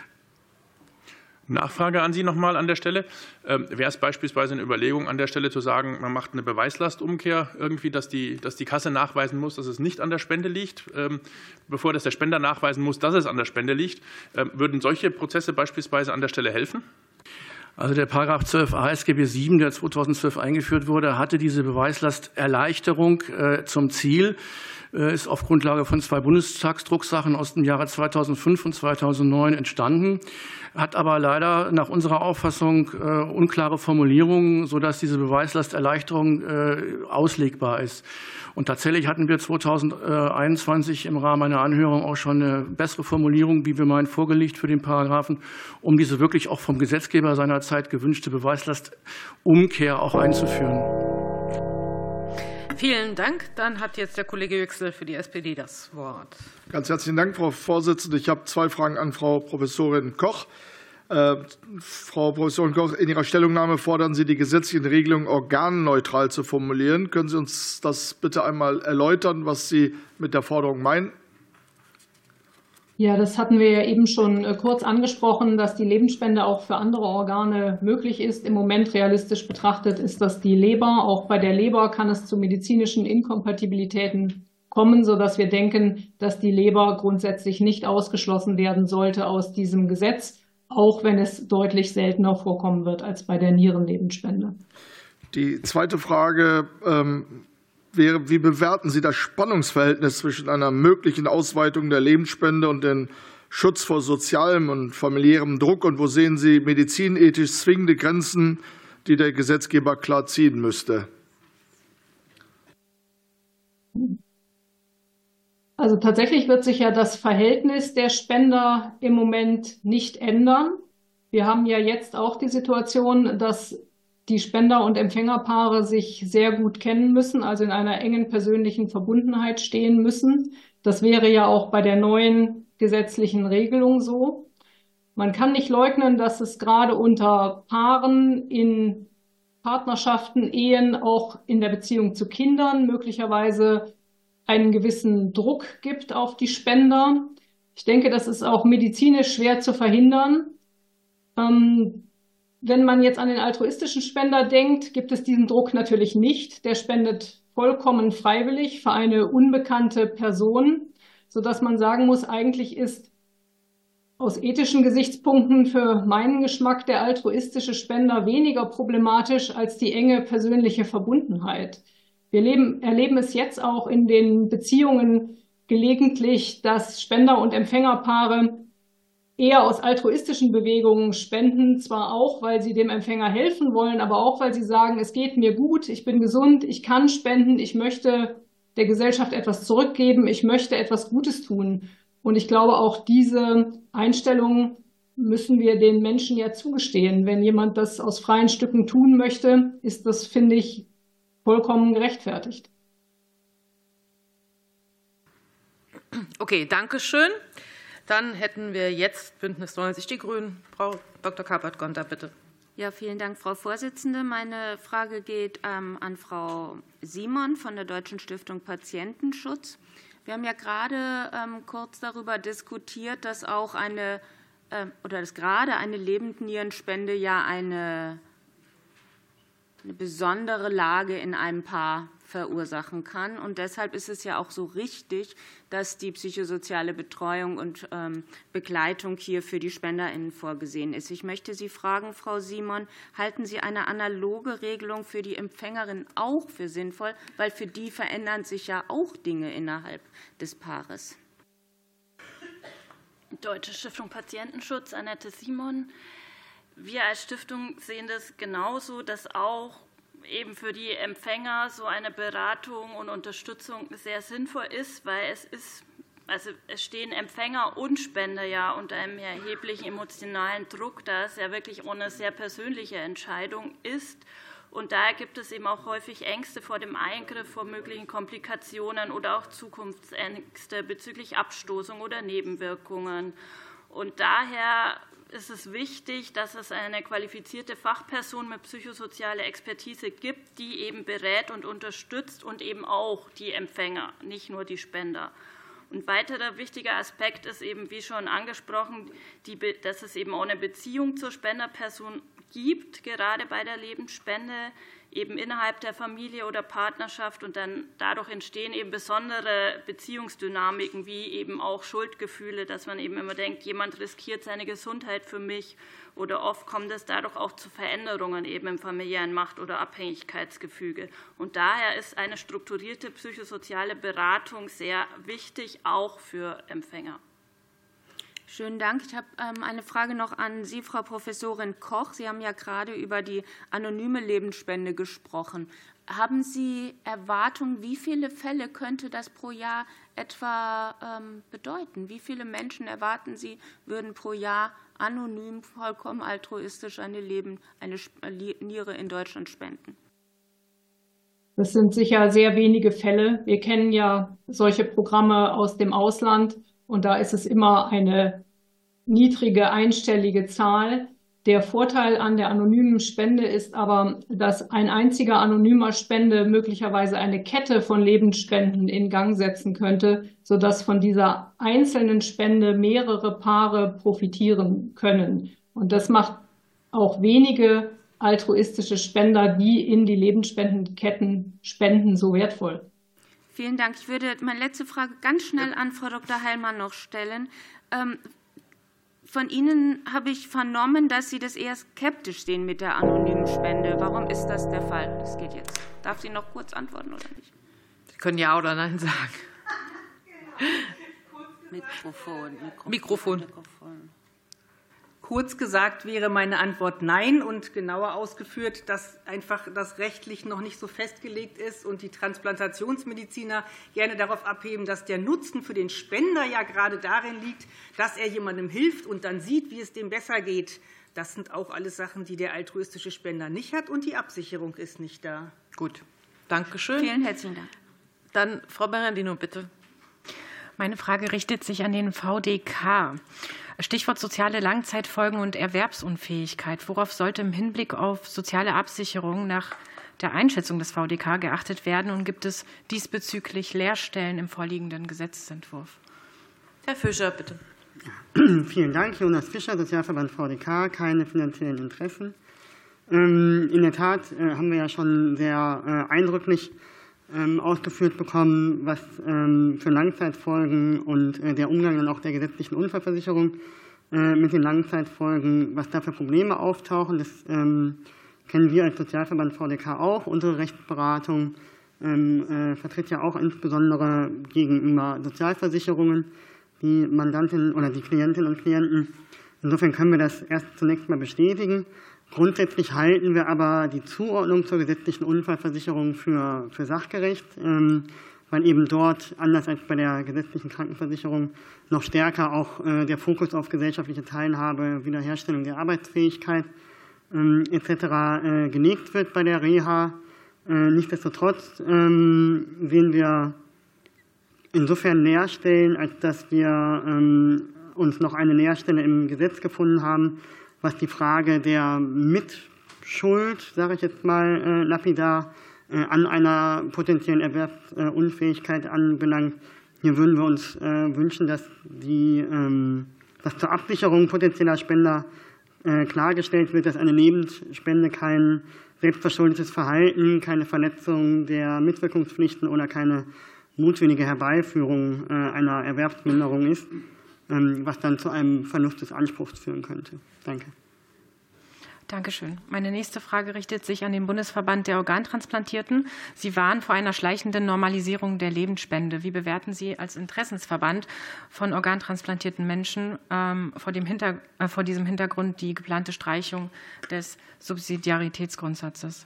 Speaker 8: Nachfrage an Sie nochmal an der Stelle. Wäre es beispielsweise eine Überlegung an der Stelle zu sagen, man macht eine Beweislastumkehr irgendwie, dass die Kasse nachweisen muss, dass es nicht an der Spende liegt, bevor das der Spender nachweisen muss, dass es an der Spende liegt? Würden solche Prozesse beispielsweise an der Stelle helfen?
Speaker 18: Also der § 12a SGB VII, der 2012 eingeführt wurde, hatte diese Beweislasterleichterung zum Ziel, ist auf Grundlage von 2 Bundestagsdrucksachen aus dem Jahre 2005 und 2009 entstanden, hat aber leider nach unserer Auffassung unklare Formulierungen, sodass diese Beweislasterleichterung auslegbar ist. Und tatsächlich hatten wir 2021 im Rahmen einer Anhörung auch schon eine bessere Formulierung, wie wir meinen, vorgelegt für den Paragraphen, um diese wirklich auch vom Gesetzgeber seinerzeit gewünschte Beweislastumkehr auch einzuführen.
Speaker 1: Vielen Dank. Dann hat jetzt der Kollege Yüksel für die SPD das Wort.
Speaker 19: Ganz herzlichen Dank, Frau Vorsitzende. Ich habe 2 Fragen an Frau Professorin Koch. Frau Professorin Koch, in Ihrer Stellungnahme fordern Sie, die gesetzlichen Regelungen organneutral zu formulieren. Können Sie uns das bitte einmal erläutern, was Sie mit der Forderung meinen?
Speaker 4: Ja, das hatten wir ja eben schon kurz angesprochen, dass die Lebensspende auch für andere Organe möglich ist. Im Moment realistisch betrachtet ist das die Leber. Auch bei der Leber kann es zu medizinischen Inkompatibilitäten kommen, sodass wir denken, dass die Leber grundsätzlich nicht ausgeschlossen werden sollte aus diesem Gesetz, auch wenn es deutlich seltener vorkommen wird als bei der Nierenlebenspende.
Speaker 19: Die zweite Frage wäre, wie bewerten Sie das Spannungsverhältnis zwischen einer möglichen Ausweitung der Lebensspende und dem Schutz vor sozialem und familiärem Druck? Und wo sehen Sie medizinethisch zwingende Grenzen, die der Gesetzgeber klar ziehen müsste?
Speaker 4: Also tatsächlich wird sich ja das Verhältnis der Spender im Moment nicht ändern. Wir haben ja jetzt auch die Situation, dass die Spender- und Empfängerpaare sich sehr gut kennen müssen, also in einer engen persönlichen Verbundenheit stehen müssen. Das wäre ja auch bei der neuen gesetzlichen Regelung so. Man kann nicht leugnen, dass es gerade unter Paaren in Partnerschaften, Ehen, auch in der Beziehung zu Kindern möglicherweise einen gewissen Druck gibt auf die Spender. Ich denke, das ist auch medizinisch schwer zu verhindern. Wenn man jetzt an den altruistischen Spender denkt, gibt es diesen Druck natürlich nicht. Der spendet vollkommen freiwillig für eine unbekannte Person, sodass man sagen muss, eigentlich ist aus ethischen Gesichtspunkten für meinen Geschmack der altruistische Spender weniger problematisch als die enge persönliche Verbundenheit. Wir erleben es jetzt auch in den Beziehungen gelegentlich, dass Spender- und Empfängerpaare eher aus altruistischen Bewegungen spenden, zwar auch, weil sie dem Empfänger helfen wollen, aber auch, weil sie sagen, es geht mir gut, ich bin gesund, ich kann spenden, ich möchte der Gesellschaft etwas zurückgeben, ich möchte etwas Gutes tun. Und ich glaube, auch diese Einstellung müssen wir den Menschen ja zugestehen. Wenn jemand das aus freien Stücken tun möchte, ist das, finde ich, vollkommen gerechtfertigt.
Speaker 1: Okay, danke schön. Dann hätten wir jetzt Bündnis 90 Die Grünen. Frau Dr. Kapert-Gonter, bitte.
Speaker 15: Ja, vielen Dank, Frau Vorsitzende. Meine Frage geht an Frau Simon von der Deutschen Stiftung Patientenschutz. Wir haben ja gerade kurz darüber diskutiert, dass auch gerade eine Lebendnierenspende ja eine besondere Lage in einem Paar verursachen kann. Und deshalb ist es ja auch so richtig, dass die psychosoziale Betreuung und Begleitung hier für die SpenderInnen vorgesehen ist. Ich möchte Sie fragen, Frau Simon, halten Sie eine analoge Regelung für die Empfängerin auch für sinnvoll? Weil für die verändern sich ja auch Dinge innerhalb des Paares.
Speaker 9: Deutsche Stiftung Patientenschutz, Annette Simon. Wir als Stiftung sehen das genauso, dass auch eben für die Empfänger so eine Beratung und Unterstützung sehr sinnvoll ist, weil es stehen Empfänger und Spender ja unter einem erheblichen emotionalen Druck, da es ja wirklich eine sehr persönliche Entscheidung ist. Und daher gibt es eben auch häufig Ängste vor dem Eingriff, vor möglichen Komplikationen oder auch Zukunftsängste bezüglich Abstoßung oder Nebenwirkungen. Und daher ist es wichtig, dass es eine qualifizierte Fachperson mit psychosozialer Expertise gibt, die eben berät und unterstützt und eben auch die Empfänger, nicht nur die Spender. Ein weiterer wichtiger Aspekt ist eben, wie schon angesprochen, dass es eben auch eine Beziehung zur Spenderperson gibt, gerade bei der Lebensspende, eben innerhalb der Familie oder Partnerschaft. Und dann dadurch entstehen eben besondere Beziehungsdynamiken, wie eben auch Schuldgefühle, dass man eben immer denkt, jemand riskiert seine Gesundheit für mich. Oder oft kommt es dadurch auch zu Veränderungen eben im familiären Macht- oder Abhängigkeitsgefüge. Und daher ist eine strukturierte psychosoziale Beratung sehr wichtig, auch für Empfänger.
Speaker 15: Schönen Dank. Ich habe eine Frage noch an Sie, Frau Professorin Koch. Sie haben ja gerade über die anonyme Lebensspende gesprochen. Haben Sie Erwartungen, wie viele Fälle könnte das pro Jahr etwa bedeuten? Wie viele Menschen erwarten Sie, würden pro Jahr anonym, vollkommen altruistisch eine Niere in Deutschland spenden?
Speaker 4: Das sind sicher sehr wenige Fälle. Wir kennen ja solche Programme aus dem Ausland und da ist es immer eine niedrige einstellige Zahl. Der Vorteil an der anonymen Spende ist aber, dass ein einziger anonymer Spende möglicherweise eine Kette von Lebensspenden in Gang setzen könnte, sodass von dieser einzelnen Spende mehrere Paare profitieren können. Und das macht auch wenige altruistische Spender, die in die Lebensspendenketten spenden, so wertvoll.
Speaker 15: Vielen Dank. Ich würde meine letzte Frage ganz schnell an Frau Dr. Heilmann noch stellen. Von Ihnen habe ich vernommen, dass Sie das eher skeptisch sehen mit der anonymen Spende. Warum ist das der Fall? Das geht jetzt. Darf sie noch kurz antworten oder nicht?
Speaker 1: Sie können Ja oder Nein sagen. Mikrofon.
Speaker 16: Kurz gesagt wäre meine Antwort Nein und genauer ausgeführt, dass einfach das rechtlich noch nicht so festgelegt ist und die Transplantationsmediziner gerne darauf abheben, dass der Nutzen für den Spender ja gerade darin liegt, dass er jemandem hilft und dann sieht, wie es dem besser geht. Das sind auch alles Sachen, die der altruistische Spender nicht hat, und die Absicherung ist nicht da.
Speaker 1: Gut, danke schön.
Speaker 15: Vielen herzlichen Dank.
Speaker 1: Dann Frau Berendino, bitte.
Speaker 17: Meine Frage richtet sich an den VDK. Stichwort soziale Langzeitfolgen und Erwerbsunfähigkeit. Worauf sollte im Hinblick auf soziale Absicherung nach der Einschätzung des VDK geachtet werden? Und gibt es diesbezüglich Leerstellen im vorliegenden Gesetzesentwurf?
Speaker 1: Herr Fischer, bitte.
Speaker 20: Ja. Vielen Dank. Jonas Fischer, Sozialverband VDK. Keine finanziellen Interessen. In der Tat haben wir ja schon sehr eindrücklich ausgeführt bekommen, was für Langzeitfolgen und der Umgang dann auch der gesetzlichen Unfallversicherung mit den Langzeitfolgen, was da für Probleme auftauchen. Das kennen wir als Sozialverband VDK auch. Unsere Rechtsberatung vertritt ja auch insbesondere gegenüber Sozialversicherungen die Mandantinnen oder die Klientinnen und Klienten. Insofern können wir das erst zunächst mal bestätigen. Grundsätzlich halten wir aber die Zuordnung zur gesetzlichen Unfallversicherung für sachgerecht, weil eben dort, anders als bei der gesetzlichen Krankenversicherung, noch stärker auch der Fokus auf gesellschaftliche Teilhabe, Wiederherstellung der Arbeitsfähigkeit etc. gelegt wird bei der Reha. Nichtsdestotrotz sehen wir insofern Leerstellen, als dass wir uns noch eine Leerstelle im Gesetz gefunden haben, was die Frage der Mitschuld, sage ich jetzt mal lapidar, an einer potenziellen Erwerbsunfähigkeit anbelangt. Hier würden wir uns wünschen, dass zur Absicherung potenzieller Spender klargestellt wird, dass eine Lebensspende kein selbstverschuldetes Verhalten, keine Verletzung der Mitwirkungspflichten oder keine mutwillige Herbeiführung einer Erwerbsminderung ist, was dann zu einem Verlust des Anspruchs führen könnte. Danke.
Speaker 17: Dankeschön. Meine nächste Frage richtet sich an den Bundesverband der Organtransplantierten. Sie warnen vor einer schleichenden Normalisierung der Lebensspende. Wie bewerten Sie als Interessensverband von organtransplantierten Menschen vor diesem Hintergrund die geplante Streichung des Subsidiaritätsgrundsatzes?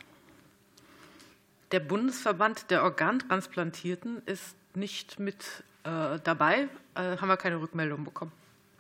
Speaker 1: Der Bundesverband der Organtransplantierten ist nicht mit dabei. Haben wir keine Rückmeldung bekommen.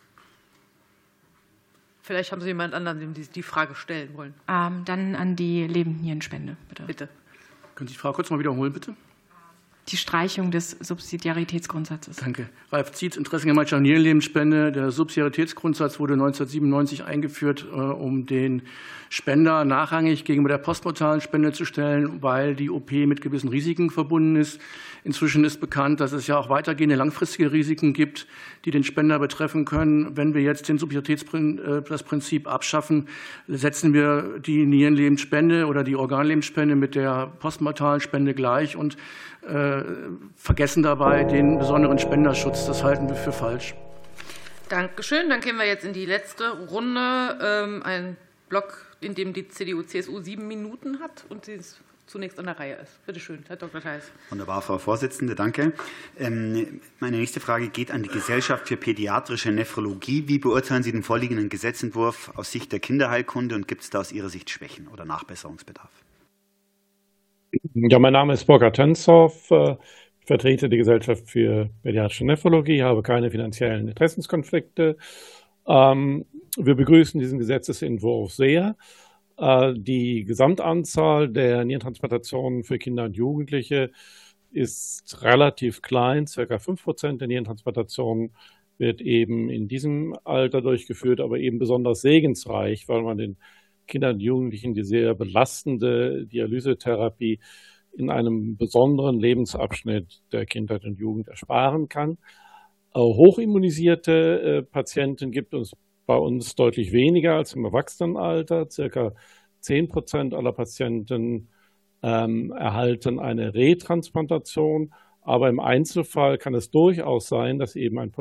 Speaker 1: Vielleicht haben Sie jemand anderen, dem Sie die Frage stellen wollen.
Speaker 17: Dann an die Lebennierenspende, bitte.
Speaker 1: Bitte.
Speaker 18: Können Sie die Frage kurz mal wiederholen, bitte?
Speaker 17: Die Streichung des Subsidiaritätsgrundsatzes.
Speaker 18: Danke. Ralf Zietz, Interessengemeinschaft Nierenlebensspende. Der Subsidiaritätsgrundsatz wurde 1997 eingeführt, um den Spender nachrangig gegenüber der postmortalen Spende zu stellen, weil die OP mit gewissen Risiken verbunden ist. Inzwischen ist bekannt, dass es ja auch weitergehende langfristige Risiken gibt, die den Spender betreffen können. Wenn wir jetzt das Prinzip abschaffen, setzen wir die Nierenlebensspende oder die Organlebensspende mit der postmortalen Spende gleich und vergessen dabei den besonderen Spenderschutz. Das halten wir für falsch.
Speaker 1: Dankeschön. Dann gehen wir jetzt in die letzte Runde. Ein Block, in dem die CDU-CSU 7 Minuten hat und sie zunächst an der Reihe ist. Bitte schön, Herr Dr. Theis.
Speaker 2: Wunderbar, Frau Vorsitzende, danke. Meine nächste Frage geht an die Gesellschaft für pädiatrische Nephrologie. Wie beurteilen Sie den vorliegenden Gesetzentwurf aus Sicht der Kinderheilkunde und gibt es da aus Ihrer Sicht Schwächen oder Nachbesserungsbedarf?
Speaker 21: Ja, mein Name ist Burkhard Tönshoff. Ich vertrete die Gesellschaft für pädiatrische Nephrologie, habe keine finanziellen Interessenskonflikte. Wir begrüßen diesen Gesetzesentwurf sehr. Die Gesamtanzahl der Nierentransplantationen für Kinder und Jugendliche ist relativ klein. Ca. 5% der Nierentransplantationen wird eben in diesem Alter durchgeführt, aber eben besonders segensreich, weil man den Kindern und Jugendlichen die sehr belastende Dialysetherapie in einem besonderen Lebensabschnitt der Kindheit und Jugend ersparen kann. Hochimmunisierte Patienten gibt es bei uns deutlich weniger als im Erwachsenenalter. Circa 10% aller Patienten erhalten eine Retransplantation. Aber im Einzelfall kann es durchaus sein, dass eben ein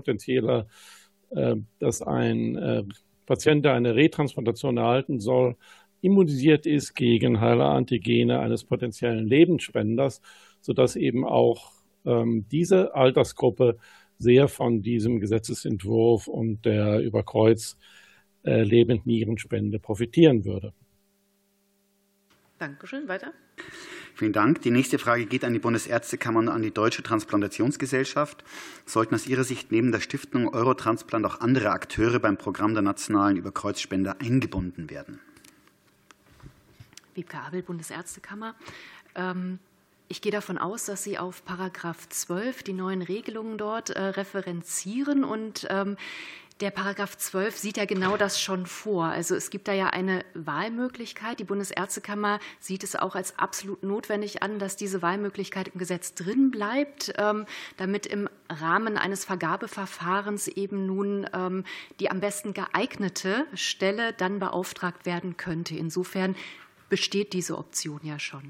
Speaker 21: Patient, der eine Retransplantation erhalten soll, immunisiert ist gegen HLA-Antigene eines potenziellen Lebensspenders, sodass eben auch diese Altersgruppe sehr von diesem Gesetzesentwurf und der über Kreuz Lebendnierenspende profitieren würde.
Speaker 1: Dankeschön. Weiter.
Speaker 2: Vielen Dank. Die nächste Frage geht an die Bundesärztekammer und an die Deutsche Transplantationsgesellschaft. Sollten aus Ihrer Sicht neben der Stiftung Eurotransplant auch andere Akteure beim Programm der nationalen Überkreuzspender eingebunden werden?
Speaker 3: Wiebke Abel, Bundesärztekammer. Ich gehe davon aus, dass Sie auf § 12 die neuen Regelungen dort referenzieren und der § 12 sieht ja genau das schon vor. Also es gibt da ja eine Wahlmöglichkeit. Die Bundesärztekammer sieht es auch als absolut notwendig an, dass diese Wahlmöglichkeit im Gesetz drin bleibt, damit im Rahmen eines Vergabeverfahrens eben nun die am besten geeignete Stelle dann beauftragt werden könnte. Insofern besteht diese Option ja schon.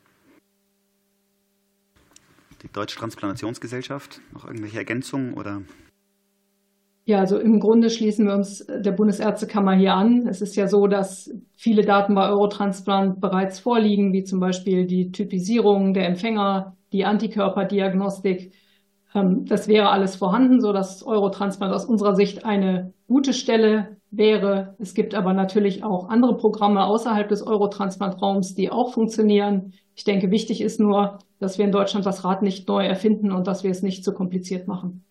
Speaker 2: Die Deutsche Transplantationsgesellschaft, noch irgendwelche Ergänzungen oder?
Speaker 4: Ja, also im Grunde schließen wir uns der Bundesärztekammer hier an. Es ist ja so, dass viele Daten bei Eurotransplant bereits vorliegen, wie zum Beispiel die Typisierung der Empfänger, die Antikörperdiagnostik. Das wäre alles vorhanden, sodass Eurotransplant aus unserer Sicht eine gute Stelle wäre. Es gibt aber natürlich auch andere Programme außerhalb des Eurotransplantraums, die auch funktionieren. Ich denke, wichtig ist nur, dass wir in Deutschland das Rad nicht neu erfinden und dass wir es nicht zu kompliziert machen.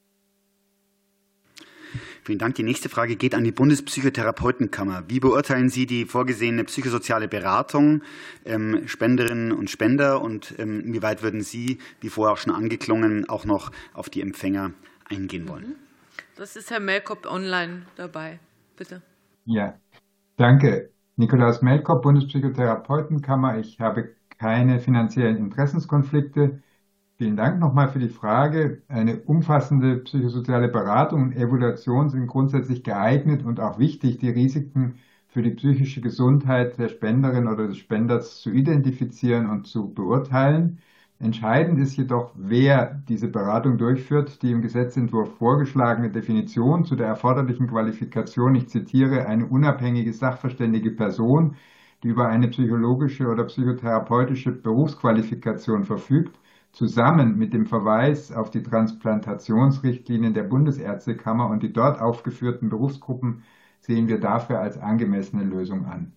Speaker 2: Vielen Dank. Die nächste Frage geht an die Bundespsychotherapeutenkammer. Wie beurteilen Sie die vorgesehene psychosoziale Beratung Spenderinnen und Spender und inwieweit würden Sie, wie vorher auch schon angeklungen, auch noch auf die Empfänger eingehen wollen?
Speaker 1: Das ist Herr Melkop online dabei. Bitte.
Speaker 5: Ja, danke. Nikolaus Melkop, Bundespsychotherapeutenkammer. Ich habe keine finanziellen Interessenskonflikte. Vielen Dank nochmal für die Frage. Eine umfassende psychosoziale Beratung und Evaluation sind grundsätzlich geeignet und auch wichtig, die Risiken für die psychische Gesundheit der Spenderin oder des Spenders zu identifizieren und zu beurteilen. Entscheidend ist jedoch, wer diese Beratung durchführt. Die im Gesetzentwurf vorgeschlagene Definition zu der erforderlichen Qualifikation, ich zitiere, eine unabhängige sachverständige Person, die über eine psychologische oder psychotherapeutische Berufsqualifikation verfügt, zusammen mit dem Verweis auf die Transplantationsrichtlinien der Bundesärztekammer und die dort aufgeführten Berufsgruppen sehen wir dafür als angemessene Lösung an.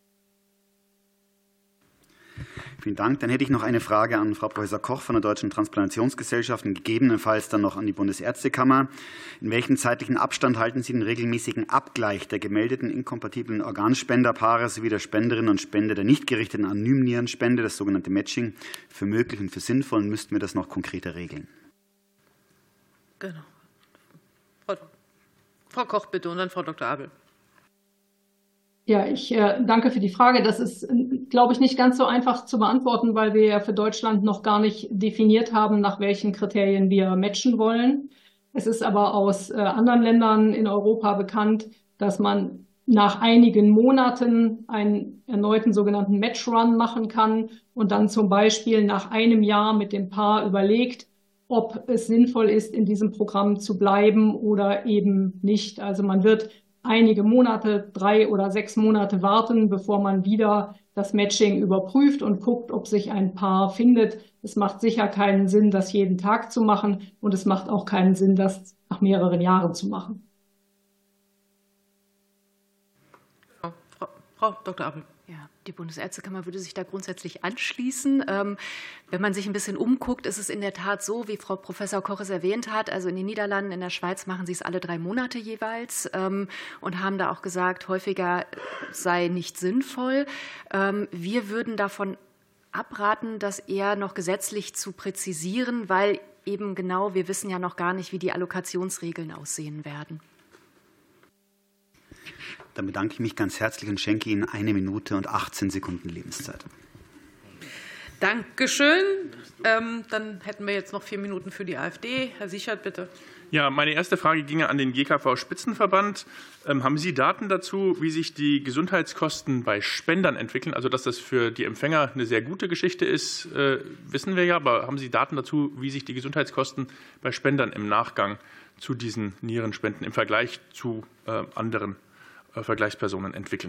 Speaker 2: Vielen Dank. Dann hätte ich noch eine Frage an Frau Professor Koch von der Deutschen Transplantationsgesellschaft und gegebenenfalls dann noch an die Bundesärztekammer. In welchem zeitlichen Abstand halten Sie den regelmäßigen Abgleich der gemeldeten inkompatiblen Organspenderpaare sowie der Spenderinnen und Spender der nicht gerichteten anonymen Nierenspende, das sogenannte Matching, für möglich und für sinnvoll? Und müssten wir das noch konkreter regeln?
Speaker 1: Genau. Frau Koch, bitte, und dann Frau Dr. Abel.
Speaker 4: Ja, ich danke für die Frage. Das ist, glaube ich, nicht ganz so einfach zu beantworten, weil wir ja für Deutschland noch gar nicht definiert haben, nach welchen Kriterien wir matchen wollen. Es ist aber aus anderen Ländern in Europa bekannt, dass man nach einigen Monaten einen erneuten sogenannten Match-Run machen kann und dann zum Beispiel nach einem Jahr mit dem Paar überlegt, ob es sinnvoll ist, in diesem Programm zu bleiben oder eben nicht. Also man wird einige Monate, 3 oder 6 Monate warten, bevor man wieder das Matching überprüft und guckt, ob sich ein Paar findet. Es macht sicher keinen Sinn, das jeden Tag zu machen und es macht auch keinen Sinn, das nach mehreren Jahren zu machen.
Speaker 1: Frau Dr. Abel.
Speaker 3: Ja, die Bundesärztekammer würde sich da grundsätzlich anschließen. Wenn man sich ein bisschen umguckt, ist es in der Tat so, wie Frau Professor Koch es erwähnt hat. Also in den Niederlanden, in der Schweiz machen sie es alle 3 Monate jeweils und haben da auch gesagt, häufiger sei nicht sinnvoll. Wir würden davon abraten, das eher noch gesetzlich zu präzisieren, weil eben genau, wir wissen ja noch gar nicht, wie die Allokationsregeln aussehen werden.
Speaker 2: Dann bedanke ich mich ganz herzlich und schenke Ihnen 1 Minute und 18 Sekunden Lebenszeit.
Speaker 1: Dankeschön. Dann hätten wir jetzt noch 4 Minuten für die AfD. Herr Sichert, bitte.
Speaker 8: Ja, meine erste Frage ginge an den GKV-Spitzenverband. Haben Sie Daten dazu, wie sich die Gesundheitskosten bei Spendern entwickeln? Also, dass das für die Empfänger eine sehr gute Geschichte ist, wissen wir ja. Aber haben Sie Daten dazu, wie sich die Gesundheitskosten bei Spendern im Nachgang zu diesen Nierenspenden im Vergleich zu anderen Vergleichspersonen entwickeln?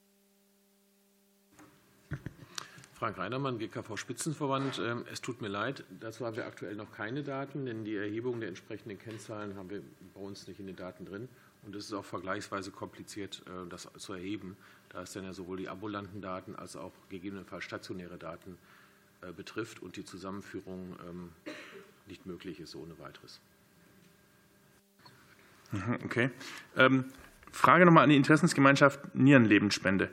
Speaker 7: Frank Reinermann, GKV-Spitzenverband. Es tut mir leid, dazu haben wir aktuell noch keine Daten, denn die Erhebung der entsprechenden Kennzahlen haben wir bei uns nicht in den Daten drin. Und es ist auch vergleichsweise kompliziert, das zu erheben, da es dann ja sowohl die ambulanten Daten als auch gegebenenfalls stationäre Daten betrifft und die Zusammenführung nicht möglich ist ohne weiteres.
Speaker 8: Okay. Frage nochmal an die Interessensgemeinschaft Nierenlebensspende.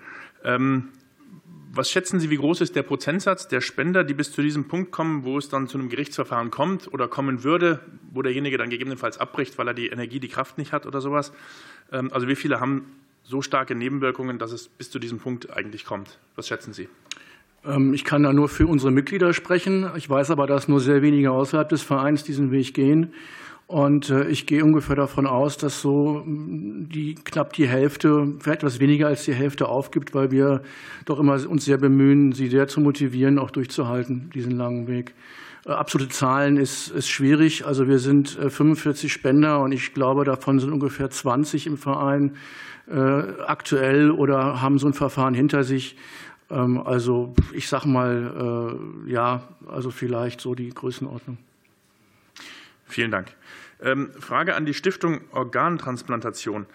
Speaker 8: Was schätzen Sie, wie groß ist der Prozentsatz der Spender, die bis zu diesem Punkt kommen, wo es dann zu einem Gerichtsverfahren kommt oder kommen würde, wo derjenige dann gegebenenfalls abbricht, weil er die Energie, die Kraft nicht hat oder sowas? Also wie viele haben so starke Nebenwirkungen, dass es bis zu diesem Punkt eigentlich kommt? Was schätzen Sie?
Speaker 18: Ich kann da nur für unsere Mitglieder sprechen. Ich weiß aber, dass nur sehr wenige außerhalb des Vereins diesen Weg gehen. Und ich gehe ungefähr davon aus, dass so knapp die Hälfte, vielleicht etwas weniger als die Hälfte aufgibt, weil wir doch immer uns sehr bemühen, sie sehr zu motivieren, auch durchzuhalten, diesen langen Weg. Absolute Zahlen ist schwierig. Also wir sind 45 Spender und ich glaube, davon sind ungefähr 20 im Verein aktuell oder haben so ein Verfahren hinter sich. Also ich sage mal, ja, also vielleicht so die Größenordnung.
Speaker 8: Vielen Dank. Frage an die Stiftung Organtransplantation.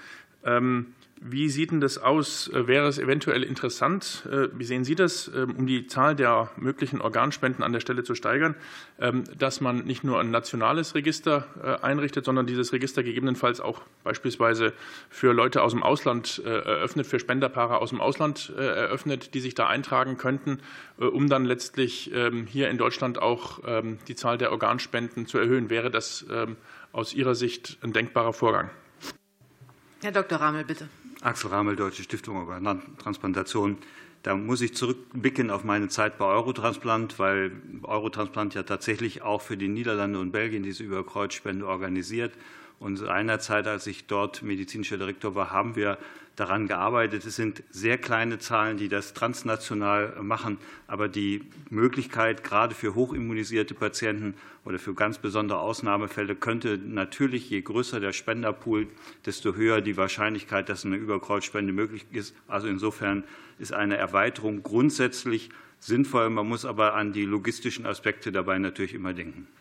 Speaker 8: Wie sieht denn das aus? Wäre es eventuell interessant, wie sehen Sie das, um die Zahl der möglichen Organspenden an der Stelle zu steigern, dass man nicht nur ein nationales Register einrichtet, sondern dieses Register gegebenenfalls auch beispielsweise für Leute aus dem Ausland eröffnet, für Spenderpaare aus dem Ausland eröffnet, die sich da eintragen könnten, um dann letztlich hier in Deutschland auch die Zahl der Organspenden zu erhöhen? Wäre das aus Ihrer Sicht ein denkbarer Vorgang?
Speaker 1: Herr Dr. Ramel, bitte.
Speaker 10: Axel Ramel, Deutsche Stiftung Organtransplantation. Da muss ich zurückblicken auf meine Zeit bei Eurotransplant, weil Eurotransplant ja tatsächlich auch für die Niederlande und Belgien diese Überkreuzspende organisiert. Und seinerzeit, als ich dort medizinischer Direktor war, haben wir daran gearbeitet. Es sind sehr kleine Zahlen, die das transnational machen. Aber die Möglichkeit, gerade für hochimmunisierte Patienten oder für ganz besondere Ausnahmefälle, könnte natürlich, je größer der Spenderpool, desto höher die Wahrscheinlichkeit, dass eine Überkreuzspende möglich ist. Also insofern ist eine Erweiterung grundsätzlich sinnvoll. Man muss aber an die logistischen Aspekte dabei natürlich immer denken.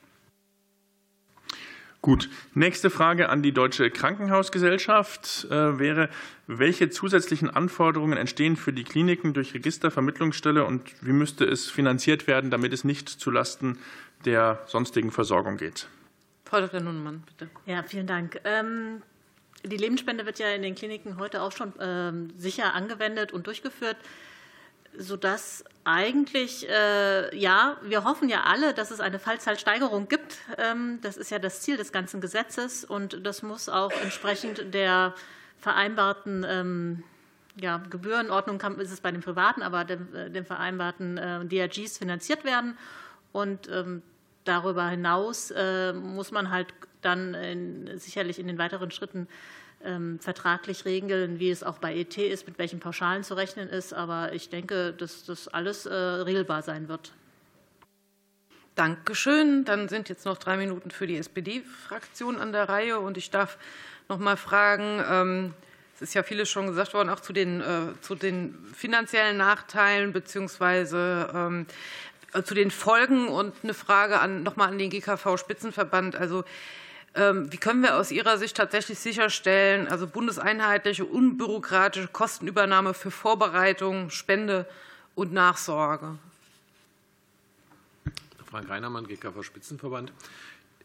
Speaker 8: Gut. Nächste Frage an die Deutsche Krankenhausgesellschaft wäre, welche zusätzlichen Anforderungen entstehen für die Kliniken durch Registervermittlungsstelle und wie müsste es finanziert werden, damit es nicht zulasten der sonstigen Versorgung geht?
Speaker 1: Frau Dr. Nunnemann, bitte.
Speaker 6: Ja, vielen Dank. Die Lebensspende wird ja in den Kliniken heute auch schon sicher angewendet und durchgeführt, sodass eigentlich, ja, wir hoffen ja alle, dass es eine Fallzahlsteigerung gibt. Das ist ja das Ziel des ganzen Gesetzes und das muss auch entsprechend der vereinbarten Gebührenordnung, ist es bei den Privaten, aber den vereinbarten DRGs finanziert werden. Und darüber hinaus muss man halt dann sicherlich in den weiteren Schritten vertraglich regeln, wie es auch bei ET ist, mit welchen Pauschalen zu rechnen ist. Aber ich denke, dass das alles regelbar sein wird.
Speaker 1: Dankeschön. Dann sind jetzt noch 3 Minuten für die SPD-Fraktion an der Reihe. Und ich darf noch mal fragen, es ist ja vieles schon gesagt worden, auch zu den finanziellen Nachteilen bzw. zu den Folgen. Und eine Frage noch mal an den GKV-Spitzenverband. Also wie können wir aus Ihrer Sicht tatsächlich sicherstellen, also bundeseinheitliche, unbürokratische Kostenübernahme für Vorbereitung, Spende und Nachsorge?
Speaker 7: Frank Reinermann, GKV-Spitzenverband.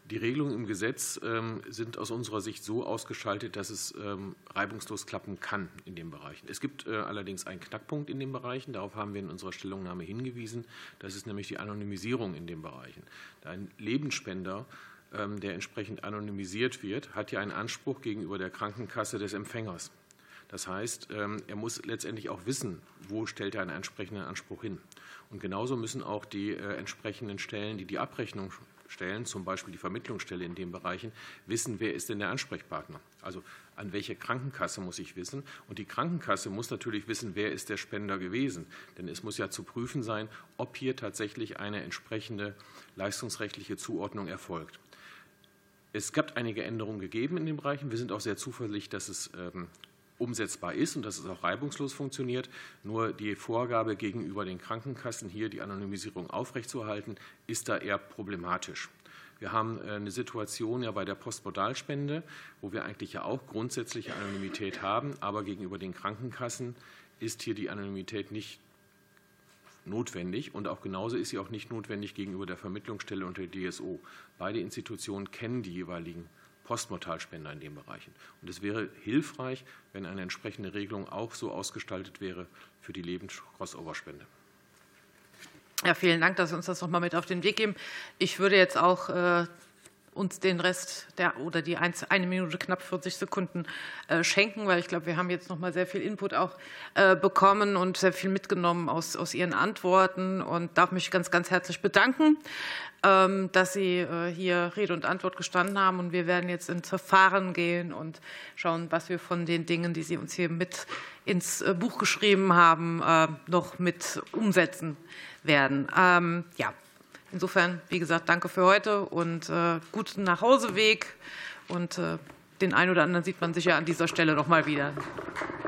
Speaker 7: Die Regelungen im Gesetz sind aus unserer Sicht so ausgestaltet, dass es reibungslos klappen kann in den Bereichen. Es gibt allerdings einen Knackpunkt in den Bereichen. Darauf haben wir in unserer Stellungnahme hingewiesen. Das ist nämlich die Anonymisierung in den Bereichen. Ein Lebensspender, der entsprechend anonymisiert wird, hat ja einen Anspruch gegenüber der Krankenkasse des Empfängers. Das heißt, er muss letztendlich auch wissen, wo stellt er einen entsprechenden Anspruch hin. Und genauso müssen auch die entsprechenden Stellen, die die Abrechnung stellen, zum Beispiel die Vermittlungsstelle in den Bereichen, wissen, wer ist denn der Ansprechpartner. Also an welche Krankenkasse muss ich wissen. Und die Krankenkasse muss natürlich wissen, wer ist der Spender gewesen. Denn es muss ja zu prüfen sein, ob hier tatsächlich eine entsprechende leistungsrechtliche Zuordnung erfolgt. Es gab einige Änderungen gegeben in den Bereichen. Wir sind auch sehr zuversichtlich, dass es umsetzbar ist und dass es auch reibungslos funktioniert. Nur die Vorgabe gegenüber den Krankenkassen, hier die Anonymisierung aufrechtzuerhalten, ist da eher problematisch. Wir haben eine Situation ja bei der Postmodalspende, wo wir eigentlich ja auch grundsätzliche Anonymität haben, aber gegenüber den Krankenkassen ist hier die Anonymität nicht notwendig und auch genauso ist sie auch nicht notwendig gegenüber der Vermittlungsstelle und der DSO. Beide Institutionen kennen die jeweiligen Postmortalspender in den Bereichen. Und es wäre hilfreich, wenn eine entsprechende Regelung auch so ausgestaltet wäre für die Lebens-Crossover-Spende.
Speaker 1: Ja, vielen Dank, dass Sie uns das noch mal mit auf den Weg geben. Ich würde jetzt auch uns den Rest oder die 1 Minute knapp 40 Sekunden schenken, weil ich glaube, wir haben jetzt noch mal sehr viel Input auch bekommen und sehr viel mitgenommen aus Ihren Antworten und darf mich ganz, ganz herzlich bedanken, dass Sie hier Rede und Antwort gestanden haben. Und wir werden jetzt ins Verfahren gehen und schauen, was wir von den Dingen, die Sie uns hier mit ins Buch geschrieben haben, noch mit umsetzen werden. Ja. Insofern, wie gesagt, danke für heute und guten Nachhauseweg. Und den einen oder anderen sieht man sicher an dieser Stelle noch mal wieder.